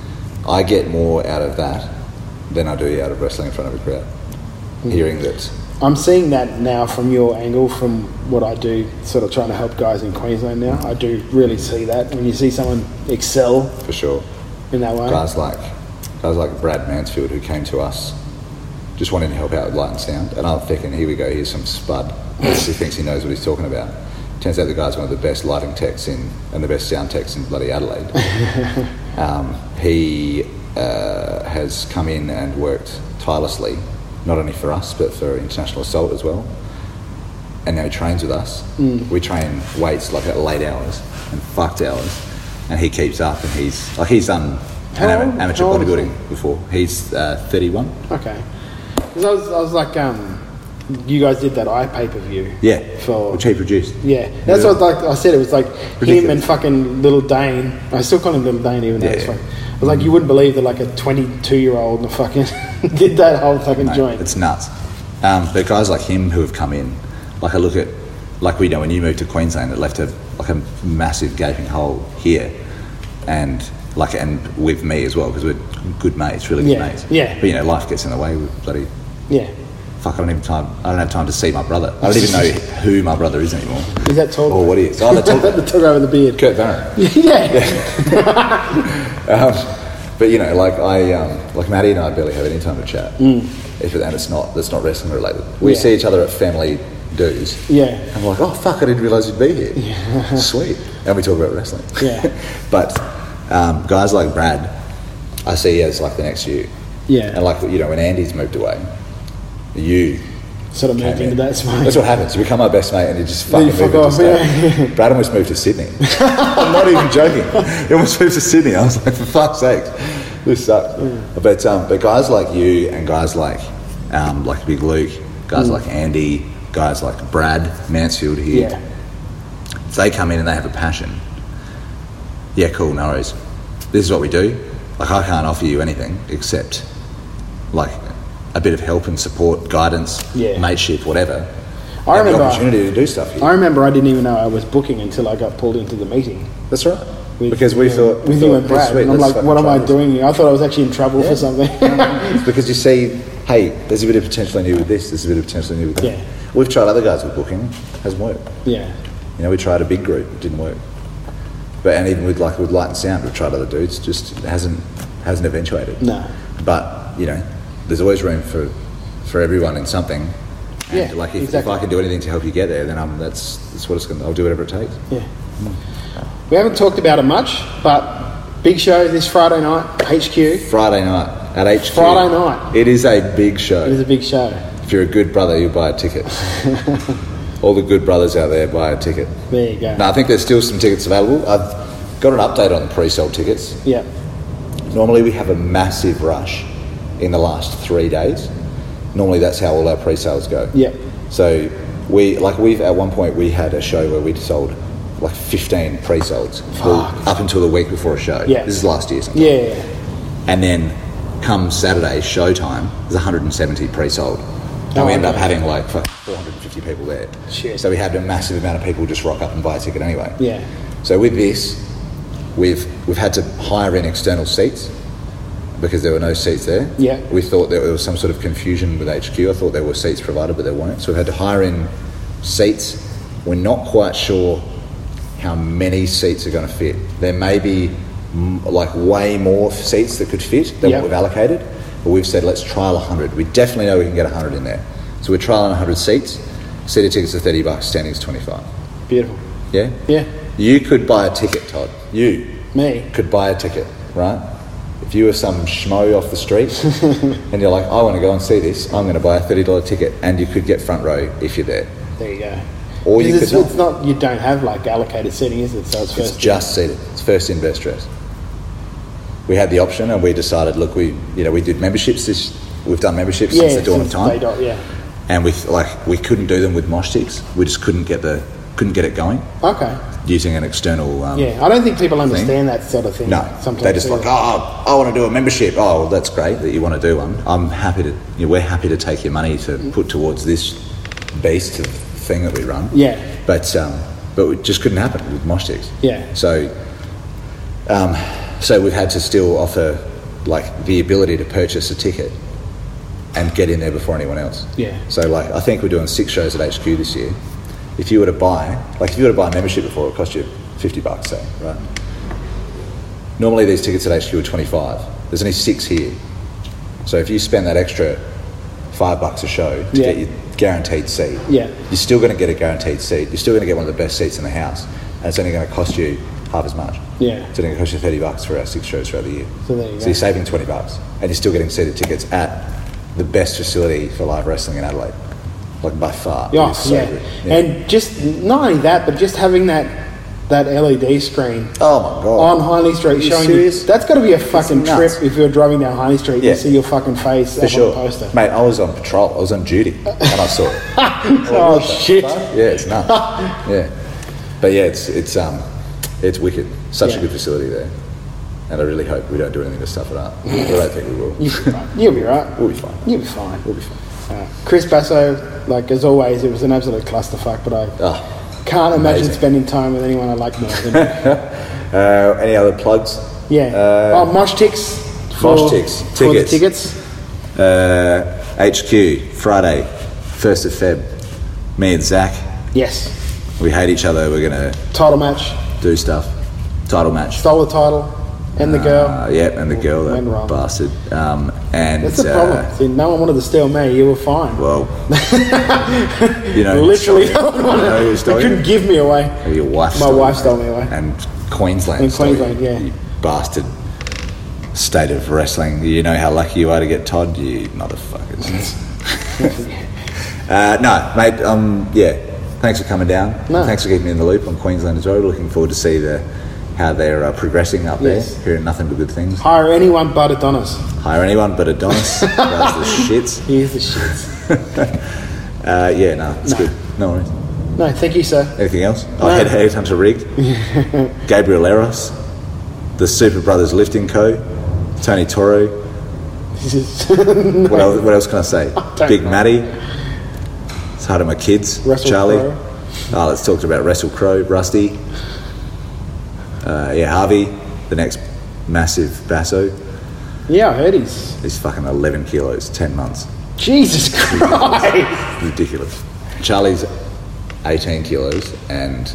I get more out of that than I do out of wrestling in front of a crowd. Hearing that,
I'm seeing that now from your angle, from what I do, sort of trying to help guys in Queensland now. I do really see that when you see someone excel
for sure,
in that way.
guys like guys like Brad Mansfield, who came to us just wanting to help out with light and sound, and I'm thinking, here we go, here's some spud. He thinks he knows what he's talking about. Turns out the guy's one of the best lighting techs in and the best sound techs in bloody Adelaide. um, he uh, has come in and worked tirelessly, not only for us but for International Assault as well. And now he trains with us.
Mm.
We train weights like at late hours and fucked hours, and he keeps up. And he's like he's done
How
ama-
old-
amateur
how old is
bodybuilding before. He's uh, thirty-one.
Okay. Because I was, I was like, um, you guys did that eye pay per view.
Yeah,
For
which he produced.
Yeah, that's what like I said. It was like him
Ridiculous.
and fucking Little Dane. I still call him Little Dane, even though
Yeah,
it's
yeah.
fucking. I was like, you wouldn't believe that like a twenty-two-year-old fucking did that whole fucking
Mate,
joint.
It's nuts. Um, but guys like him who have come in, like I look at, like we know when you moved to Queensland, it left a like a massive gaping hole here, and like and with me as well because we're good mates, really good
Yeah,
mates.
yeah.
But you know, life gets in the way. With bloody
Yeah.
fuck. I don't even time. I don't have time to see my brother. I don't even know who my brother is anymore.
Is that tall?
Or what he is. Oh, the tall guy.
the tall guy with the beard.
Kurt Barron.
Yeah.
um, but you know, like I, um, like Maddie and I barely have any time to chat.
Mm.
If and it's not, that's not wrestling related. We
Yeah.
see each other at family dues.
Yeah.
And we're like, oh fuck, I didn't realise you'd be here.
Yeah.
Sweet. And we talk about wrestling.
Yeah.
But um, guys like Brad, I see as like the next you.
Yeah.
And like you know, when Andy's moved away, you.
Sort of moved
came
into
in.
that spot.
That's what happens. You become my best mate and you just
Then
fucking
you
move
fuck
into
off,
state.
yeah.
Brad almost moved to Sydney. I'm not even joking. He almost moved to Sydney. I was like, for fuck's sake, this sucks.
Mm.
But um, but guys like you and guys like um, like Big Luke, guys
Mm.
like Andy, guys like Brad Mansfield here,
Yeah.
if they come in and they have a passion. Yeah, cool, no worries. This is what we do. Like I can't offer you anything except like a bit of help and support, guidance,
Yeah.
mateship, whatever.
I
and
remember
the opportunity to do stuff here.
I remember I didn't even know I was booking until I got pulled into the meeting.
That's right.
With,
Because we
uh,
thought-
with
we
you
thought,
and Brad,
sweet,
and I'm
let's
like,
fucking
what am
try
I
this.
doing here? I thought I was actually in trouble for something.
It's because you see, hey, there's a bit of potential in you with this, there's a bit of potential in you with that.
Yeah.
We've tried other guys with booking, hasn't worked.
Yeah.
You know, we tried a big group, it didn't work. But and even with like with Light and Sound, we've tried other dudes, just hasn't hasn't eventuated.
No.
But you know, there's always room for for everyone in something. And
Yeah,
like if,
exactly.
if I can do anything to help you get there, then I'm that's that's what it's gonna. I'll do whatever it takes.
Yeah. We haven't talked about it much, but big show this Friday night, H Q.
Friday night at H Q.
Friday night.
It is a big show.
It is a big show.
If you're a good brother, you buy a ticket. All the good brothers out there buy a ticket.
There you go.
No, I think there's still some tickets available. I've got an update on the pre-sold tickets.
Yeah.
Normally we have a massive rush in the last three days. Normally that's how all our pre-sales go.
Yeah.
So we, like we've, at one point we had a show where we'd sold like fifteen pre-solds well, up until the week before a show.
Yeah.
This is last year sometime.
Yeah.
And then come Saturday, showtime, there's one hundred seventy pre-sold. And
Oh,
we end
okay.
up having like four hundred fifty people there.
Shit.
So we had a massive amount of people just rock up and buy a ticket anyway.
Yeah.
So with this, we've we've had to hire in external seats because there were no seats there.
Yeah.
We thought there was some sort of confusion with H Q. I thought there were seats provided, but there weren't. So we've had to hire in seats. We're not quite sure how many seats are going to fit. There may be mm, like way more seats that could fit than
Yep.
what we've allocated, but we've said let's trial one hundred. We definitely know we can get one hundred in there. So we're trialing one hundred seats. Seater tickets are thirty bucks, standing is twenty-five.
Beautiful.
Yeah?
Yeah.
You could buy a ticket, Todd. You
Me.
could buy a ticket, right? If you were some schmo off the street and you're like, I want to go and see this, I'm going to buy a thirty dollars ticket, and you could get front row if you're there.
There you go.
Or you
it's,
could
it's not. You don't have like allocated seating, is it? So it's
It's
first.
just seated. It's first in, best dressed. We had the option, and we decided, look, we you know we did memberships. This we've done memberships
yeah,
since the dawn of
since
time,
day dot, yeah.
and we like we couldn't do them with mosh sticks. We just couldn't get the couldn't get it going
Okay.
using an external. Um,
Yeah, I don't think people understand that sort of thing.
No,
sometimes
they're just
either.
like, oh, I want to do a membership. Oh, well, that's great that you want to do one. I'm happy to. You know, we're happy to take your money to put towards this beast thing that we run.
Yeah.
But um, but it just couldn't happen with mosh sticks.
Yeah.
So, um, so we've had to still offer like the ability to purchase a ticket and get in there before anyone else.
Yeah.
So like I think we're doing six shows at H Q this year. If you were to buy, like if you were to buy a membership before, it cost you fifty bucks, say, right? Normally these tickets at H Q are twenty-five. There's only six here. So if you spend that extra five bucks a show to
Yeah.
get your guaranteed seat,
Yeah.
you're still going to get a guaranteed seat. You're still going to get one of the best seats in the house, and it's only going to cost you half as much.
Yeah.
It's only going to cost you thirty bucks for our six shows throughout the year.
So there you
So
go.
you're saving twenty bucks, and you're still getting seated tickets at the best facility for live wrestling in Adelaide, like by far.
Yeah,
It is so
yeah.
good. Yeah.
And just not only that, but just having that that L E D screen
Oh my god!
on Hindley Street
Are you
showing
serious?
you. That's got to be a fucking
nuts.
trip if you're driving down Hindley Street
Yeah.
and see your fucking face
For
up
sure,
on the poster.
mate. I was on patrol. I was on duty, and I saw it.
Oh,
what the
shit!
fuck? Yeah, it's nuts. Yeah, but yeah, it's it's um, it's wicked. Such
Yeah.
a good facility there, and I really hope we don't do anything to stuff it up. I don't think we will.
You'll be right. You'll be right.
We'll be fine.
You'll be fine.
We'll be fine.
Uh, Chris Basso, like as always, it was an absolute clusterfuck, but I
Oh,
can't imagine
amazing.
spending time with anyone I like more than
uh, any other plugs?
yeah.
Uh,
oh, Mosh Ticks. For,
Mosh Ticks,
for the
tickets.
tickets.
Uh, H Q Friday, first of Feb. Me and Zach.
Yes.
We hate each other. We're gonna
Title match.
do stuff. Title match.
Stole the title. And the girl.
Uh, yeah, and the girl, that
Went wrong.
bastard. Um, and
That's the
uh,
problem. See, no one wanted to steal me. You were fine.
Well, you know,
Literally,
you
no one wanted.
know who
They
stole
couldn't
you?
give me away.
Your wife.
My
stole
wife
you.
stole me away.
And Queensland.
In
stole
Queensland,
you,
yeah.
You bastard. State of wrestling. You know how lucky you are to get Todd. You motherfuckers. uh, no, mate. Um, yeah. Thanks for coming down.
No.
Thanks for keeping me in the loop on Queensland as well. Looking forward to see the how they're uh, progressing up
Yes.
there. Hearing nothing but good things.
Hire anyone but Adonis.
Hire anyone but Adonis. Does the shits.
He's the shit.
Uh, yeah, no, it's
No.
good. No worries.
No, thank you, sir.
Anything else?
No.
I had Headhunter rigged. Gabriel Eros, the Super Brothers Lifting Co. Tony Toro.
no.
What else? What else can I say?
don't
Big
know.
Matty. It's hard of my kids.
Russell
Charlie.
Crowe.
Oh, let's talk about Russell Crowe. Rusty. Uh, yeah, Harvey, the next massive Basso.
Yeah, I heard he's.
He's fucking eleven kilos, ten months.
Jesus Christ!
Ridiculous. Charlie's eighteen kilos and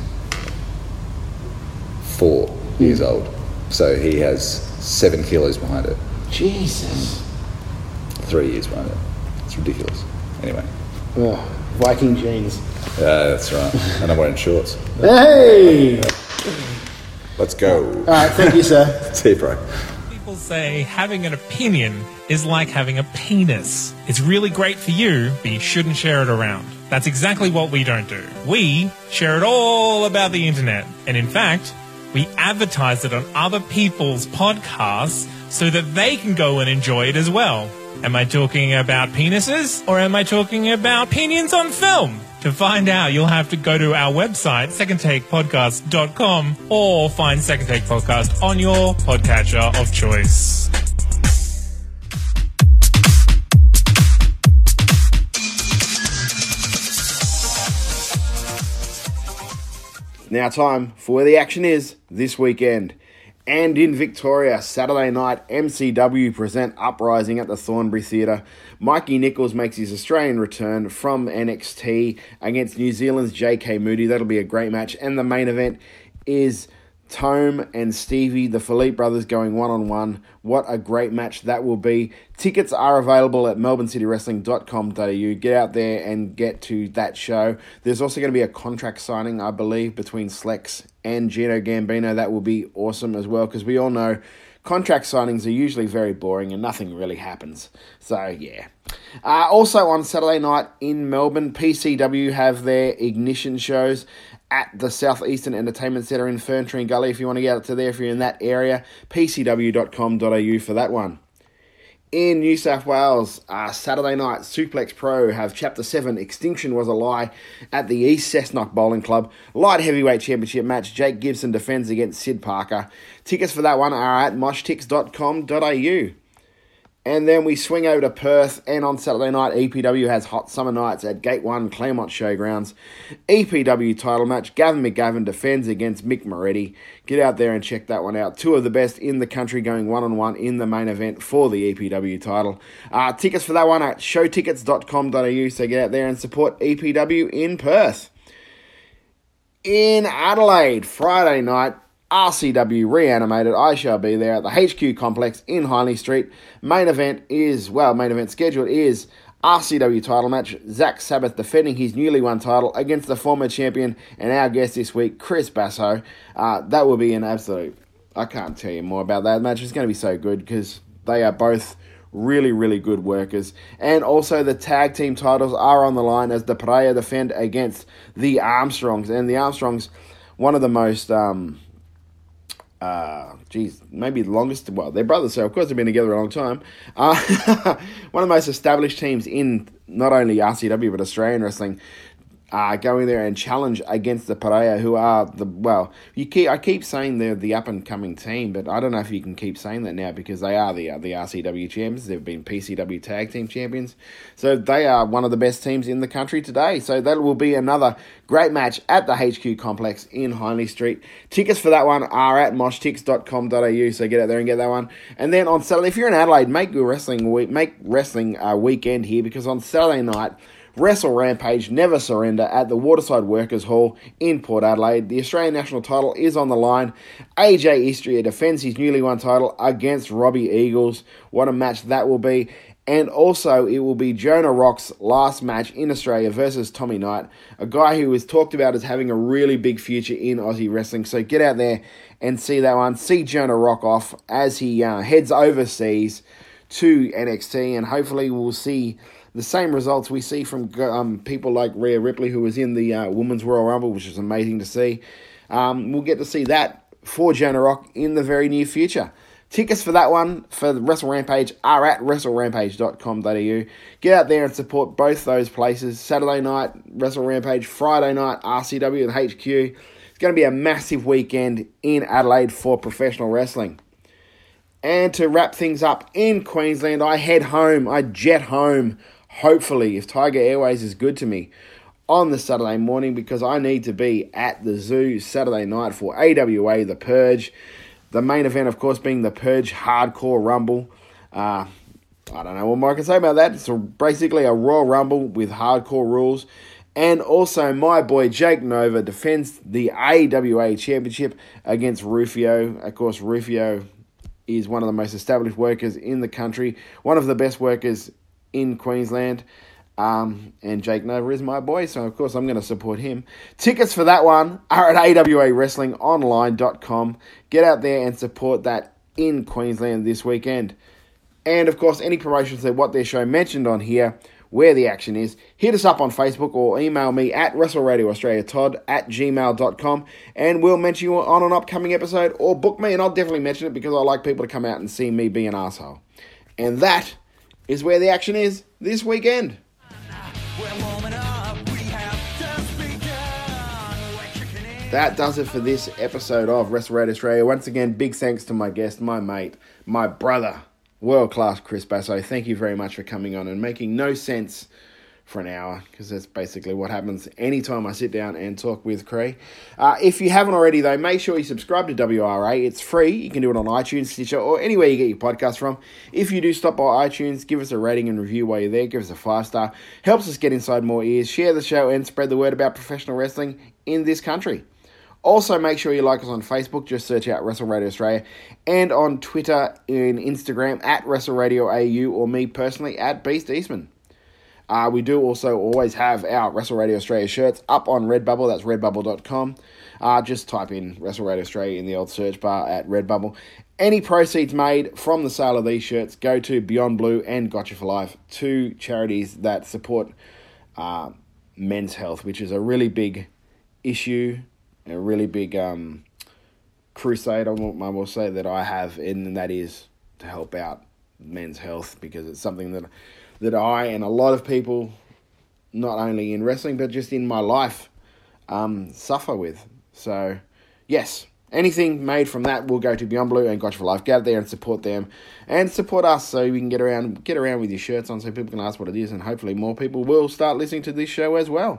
four years old. So he has seven kilos behind it.
Jesus.
Three years behind it. It's ridiculous. Anyway.
Ugh, Viking jeans.
Yeah, that's right. And I'm wearing shorts.
Hey!
Let's go.
All right, thank you, sir.
See you, bro.
People say having an opinion is like having a penis. It's really great for you, but you shouldn't share it around. That's exactly what we don't do. We share it all about the internet. And in fact, we advertise it on other people's podcasts so that they can go and enjoy it as well. Am I talking about penises or am I talking about opinions on film? To find out, you'll have to go to our website, second take podcast dot com, or find Second Take Podcast on your podcatcher of choice.
Now time for where the action is this weekend. And in Victoria, Saturday night, M C W present Uprising at the Thornbury Theatre. Mikey Nichols makes his Australian return from N X T against New Zealand's J K Moody. That'll be a great match. And the main event is Tome and Stevie, the Philippe brothers, going one-on-one. What a great match that will be. Tickets are available at melbourne city wrestling dot com dot a u. Get out there and get to that show. There's also going to be a contract signing, I believe, between Slex and Gino Gambino. That will be awesome as well, because we all know contract signings are usually very boring and nothing really happens. So, yeah. Uh, also on Saturday night in Melbourne, P C W have their Ignition shows at the Southeastern Entertainment Centre in Ferntree Gully. If you want to get up to there, if you're in that area, p c w dot com dot a u for that one. In New South Wales, uh, Saturday night, Suplex Pro have Chapter seven, Extinction Was a Lie, at the East Cessnock Bowling Club. Light Heavyweight Championship match, Jake Gibson defends against Sid Parker. Tickets for that one are at mosh tix dot com dot a u. And then we swing over to Perth, and on Saturday night, E P W has Hot Summer Nights at Gate one Claremont Showgrounds. E P W title match, Gavin McGavin defends against Mick Moretti. Get out there and check that one out. Two of the best in the country going one-on-one in the main event for the E P W title. Uh, tickets for that one are at show tickets dot com dot a u, so get out there and support E P W in Perth. In Adelaide, Friday night, R C W Reanimated. I shall be there at the H Q complex in Hindley Street. Main event is, well, main event scheduled is R C W title match. Zach Sabbath defending his newly won title against the former champion and our guest this week, Chris Basso. Uh, that will be an absolute, I can't tell you more about that match. It's going to be so good because they are both really, really good workers. And also the tag team titles are on the line as the Pareja defend against the Armstrongs. And the Armstrongs, one of the most... Um, Uh, geez, maybe the longest, well, they're brothers, so of course they've been together a long time. Uh, one of the most established teams in not only R C W but Australian wrestling, uh, going there and challenge against the Pareja, who are the, well, you keep, I keep saying they're the up-and-coming team, but I don't know if you can keep saying that now because they are the, uh, the R C W champions. They've been P C W tag team champions. So they are one of the best teams in the country today. So that will be another great match at the H Q complex in Hindley Street. Tickets for that one are at mosh tix dot com dot a u, so get out there and get that one. And then on Saturday, if you're in Adelaide, make your wrestling week, make wrestling uh, weekend here, because on Saturday night, Wrestle Rampage, Never Surrender at the Waterside Workers Hall in Port Adelaide. The Australian national title is on the line. A J Istria defends his newly won title against Robbie Eagles. What a match that will be. And also, it will be Jonah Rock's last match in Australia versus Tommy Knight, a guy who is talked about as having a really big future in Aussie wrestling. So get out there and see that one. See Jonah Rock off as he uh, heads overseas to N X T, and hopefully we'll see the same results we see from um, people like Rhea Ripley, who was in the uh, Women's Royal Rumble, which is amazing to see. Um, we'll get to see that for Jonah Rock in the very near future. Tickets for that one, for the Wrestle Rampage, are at wrestle rampage dot com dot a u. Get out there and support both those places. Saturday night, Wrestle Rampage. Friday night, R C W and H Q. It's going to be a massive weekend in Adelaide for professional wrestling. And to wrap things up in Queensland, I head home, I jet home, hopefully, if Tiger Airways is good to me, on the Saturday morning, because I need to be at the Zoo Saturday night for A W A The Purge. The main event, of course, being the Purge Hardcore Rumble. Uh, I don't know what more I can say about that. It's a, basically a Royal Rumble with hardcore rules. And also, my boy Jake Nova defends the A W A Championship against Rufio. Of course, Rufio is one of the most established workers in the country, one of the best workers in Queensland. Um, and Jake Nova is my boy, so of course I'm going to support him. Tickets for that one are at a w a wrestling online dot com. Get out there and support that in Queensland this weekend. And of course, any promotions that what their show mentioned on here, where the action is, hit us up on Facebook or email me at WrestleRadioAustraliaTodd at gmail dot com, and we'll mention you on an upcoming episode, or book me and I'll definitely mention it because I like people to come out and see me be an asshole. And that is where the action is this weekend.
We're warming up, we have
that does it for this episode of Wrestle Radio Australia. Once again, big thanks to my guest, my mate, my brother, world-class Chris Basso. Thank you very much for coming on and making no sense for an hour, because that's basically what happens anytime I sit down and talk with Cree. Uh, if you haven't already, though, make sure you subscribe to W R A. It's free. You can do it on iTunes, Stitcher, or anywhere you get your podcast from. If you do stop by iTunes, give us a rating and review while you're there. Give us a five-star. Helps us get inside more ears. Share the show and spread the word about professional wrestling in this country. Also, make sure you like us on Facebook. Just search out Wrestle Radio Australia. And on Twitter and Instagram at Wrestle Radio A U, or me personally at Beast Eastman. Uh, we do also always have our Wrestle Radio Australia shirts up on Redbubble. That's redbubble dot com. Uh, just type in Wrestle Radio Australia in the old search bar at Redbubble. Any proceeds made from the sale of these shirts go to Beyond Blue and Gotcha for Life, two charities that support uh, men's health, which is a really big issue, a really big um, crusade, I will, I will say, that I have, and that is to help out men's health, because it's something that that I and a lot of people, not only in wrestling, but just in my life, um, suffer with. So, yes, anything made from that will go to Beyond Blue and Gotcha for Life. Get out there and support them, and support us, so we can get around get around with your shirts on, so people can ask what it is, and hopefully more people will start listening to this show as well.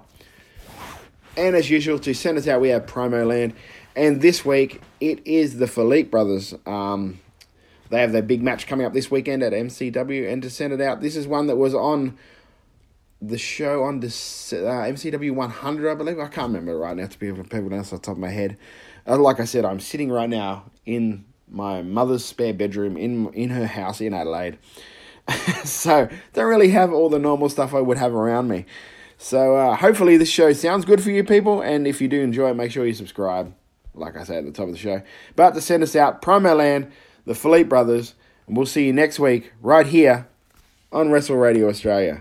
And as usual, to send us out, we have Promo Land, and this week it is the Philippe brothers. Um... They have their big match coming up this weekend at M C W, and to send it out, this is one that was on the show on this, uh, M C W one hundred, I believe. I can't remember it right now, to be able to people off the top of my head. Uh, like I said, I'm sitting right now in my mother's spare bedroom in in her house in Adelaide. So, don't really have all the normal stuff I would have around me. So, uh, hopefully this show sounds good for you people, and if you do enjoy it, make sure you subscribe, like I said at the top of the show. But to send us out, Promo Land, the Philippe brothers, and we'll see you next week right here on Wrestle Radio Australia.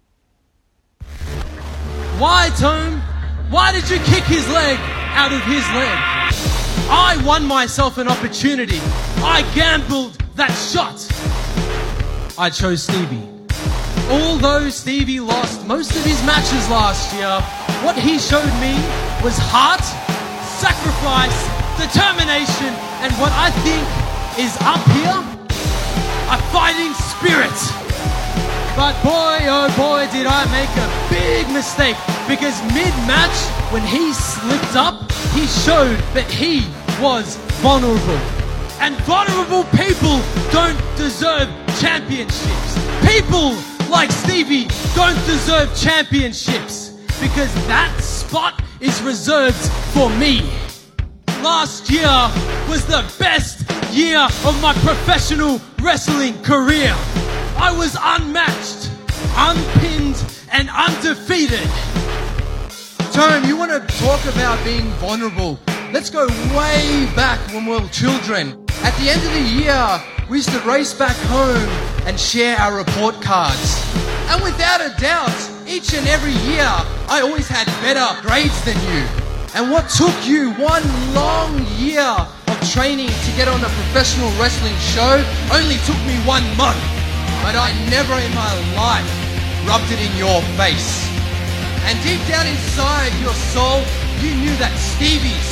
Why, Tone? Why did you kick his leg out of his leg? I won myself an opportunity. I gambled that shot. I chose Stevie. Although Stevie lost most of his matches last year, what he showed me was heart, sacrifice, determination, and what I think is up here, a fighting spirit. But boy, oh boy, did I make a big mistake, because mid-match, when he slipped up, he showed that he was vulnerable. And vulnerable people don't deserve championships. People like Stevie don't deserve championships, because that spot is reserved for me. Last year was the best year of my professional wrestling career. I was unmatched, unpinned, and undefeated. Tone, you want to talk about being vulnerable? Let's go way back when we were children. At the end of the year, we used to race back home and share our report cards. And without a doubt, each and every year, I always had better grades than you. And what took you one long year of training to get on a professional wrestling show only took me one month. But I never in my life rubbed it in your face. And deep down inside your soul, you knew that Stevie's.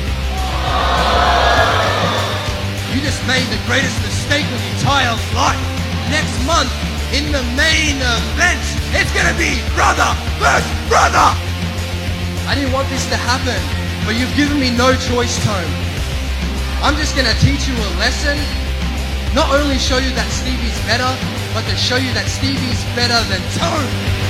You just made the greatest mistake of your entire life. Next month, in the main event, it's gonna be brother versus brother. I didn't want this to happen, but you've given me no choice, Tone. I'm just gonna teach you a lesson. Not only show you that Stevie's better, but to show you that Stevie's better than Tone.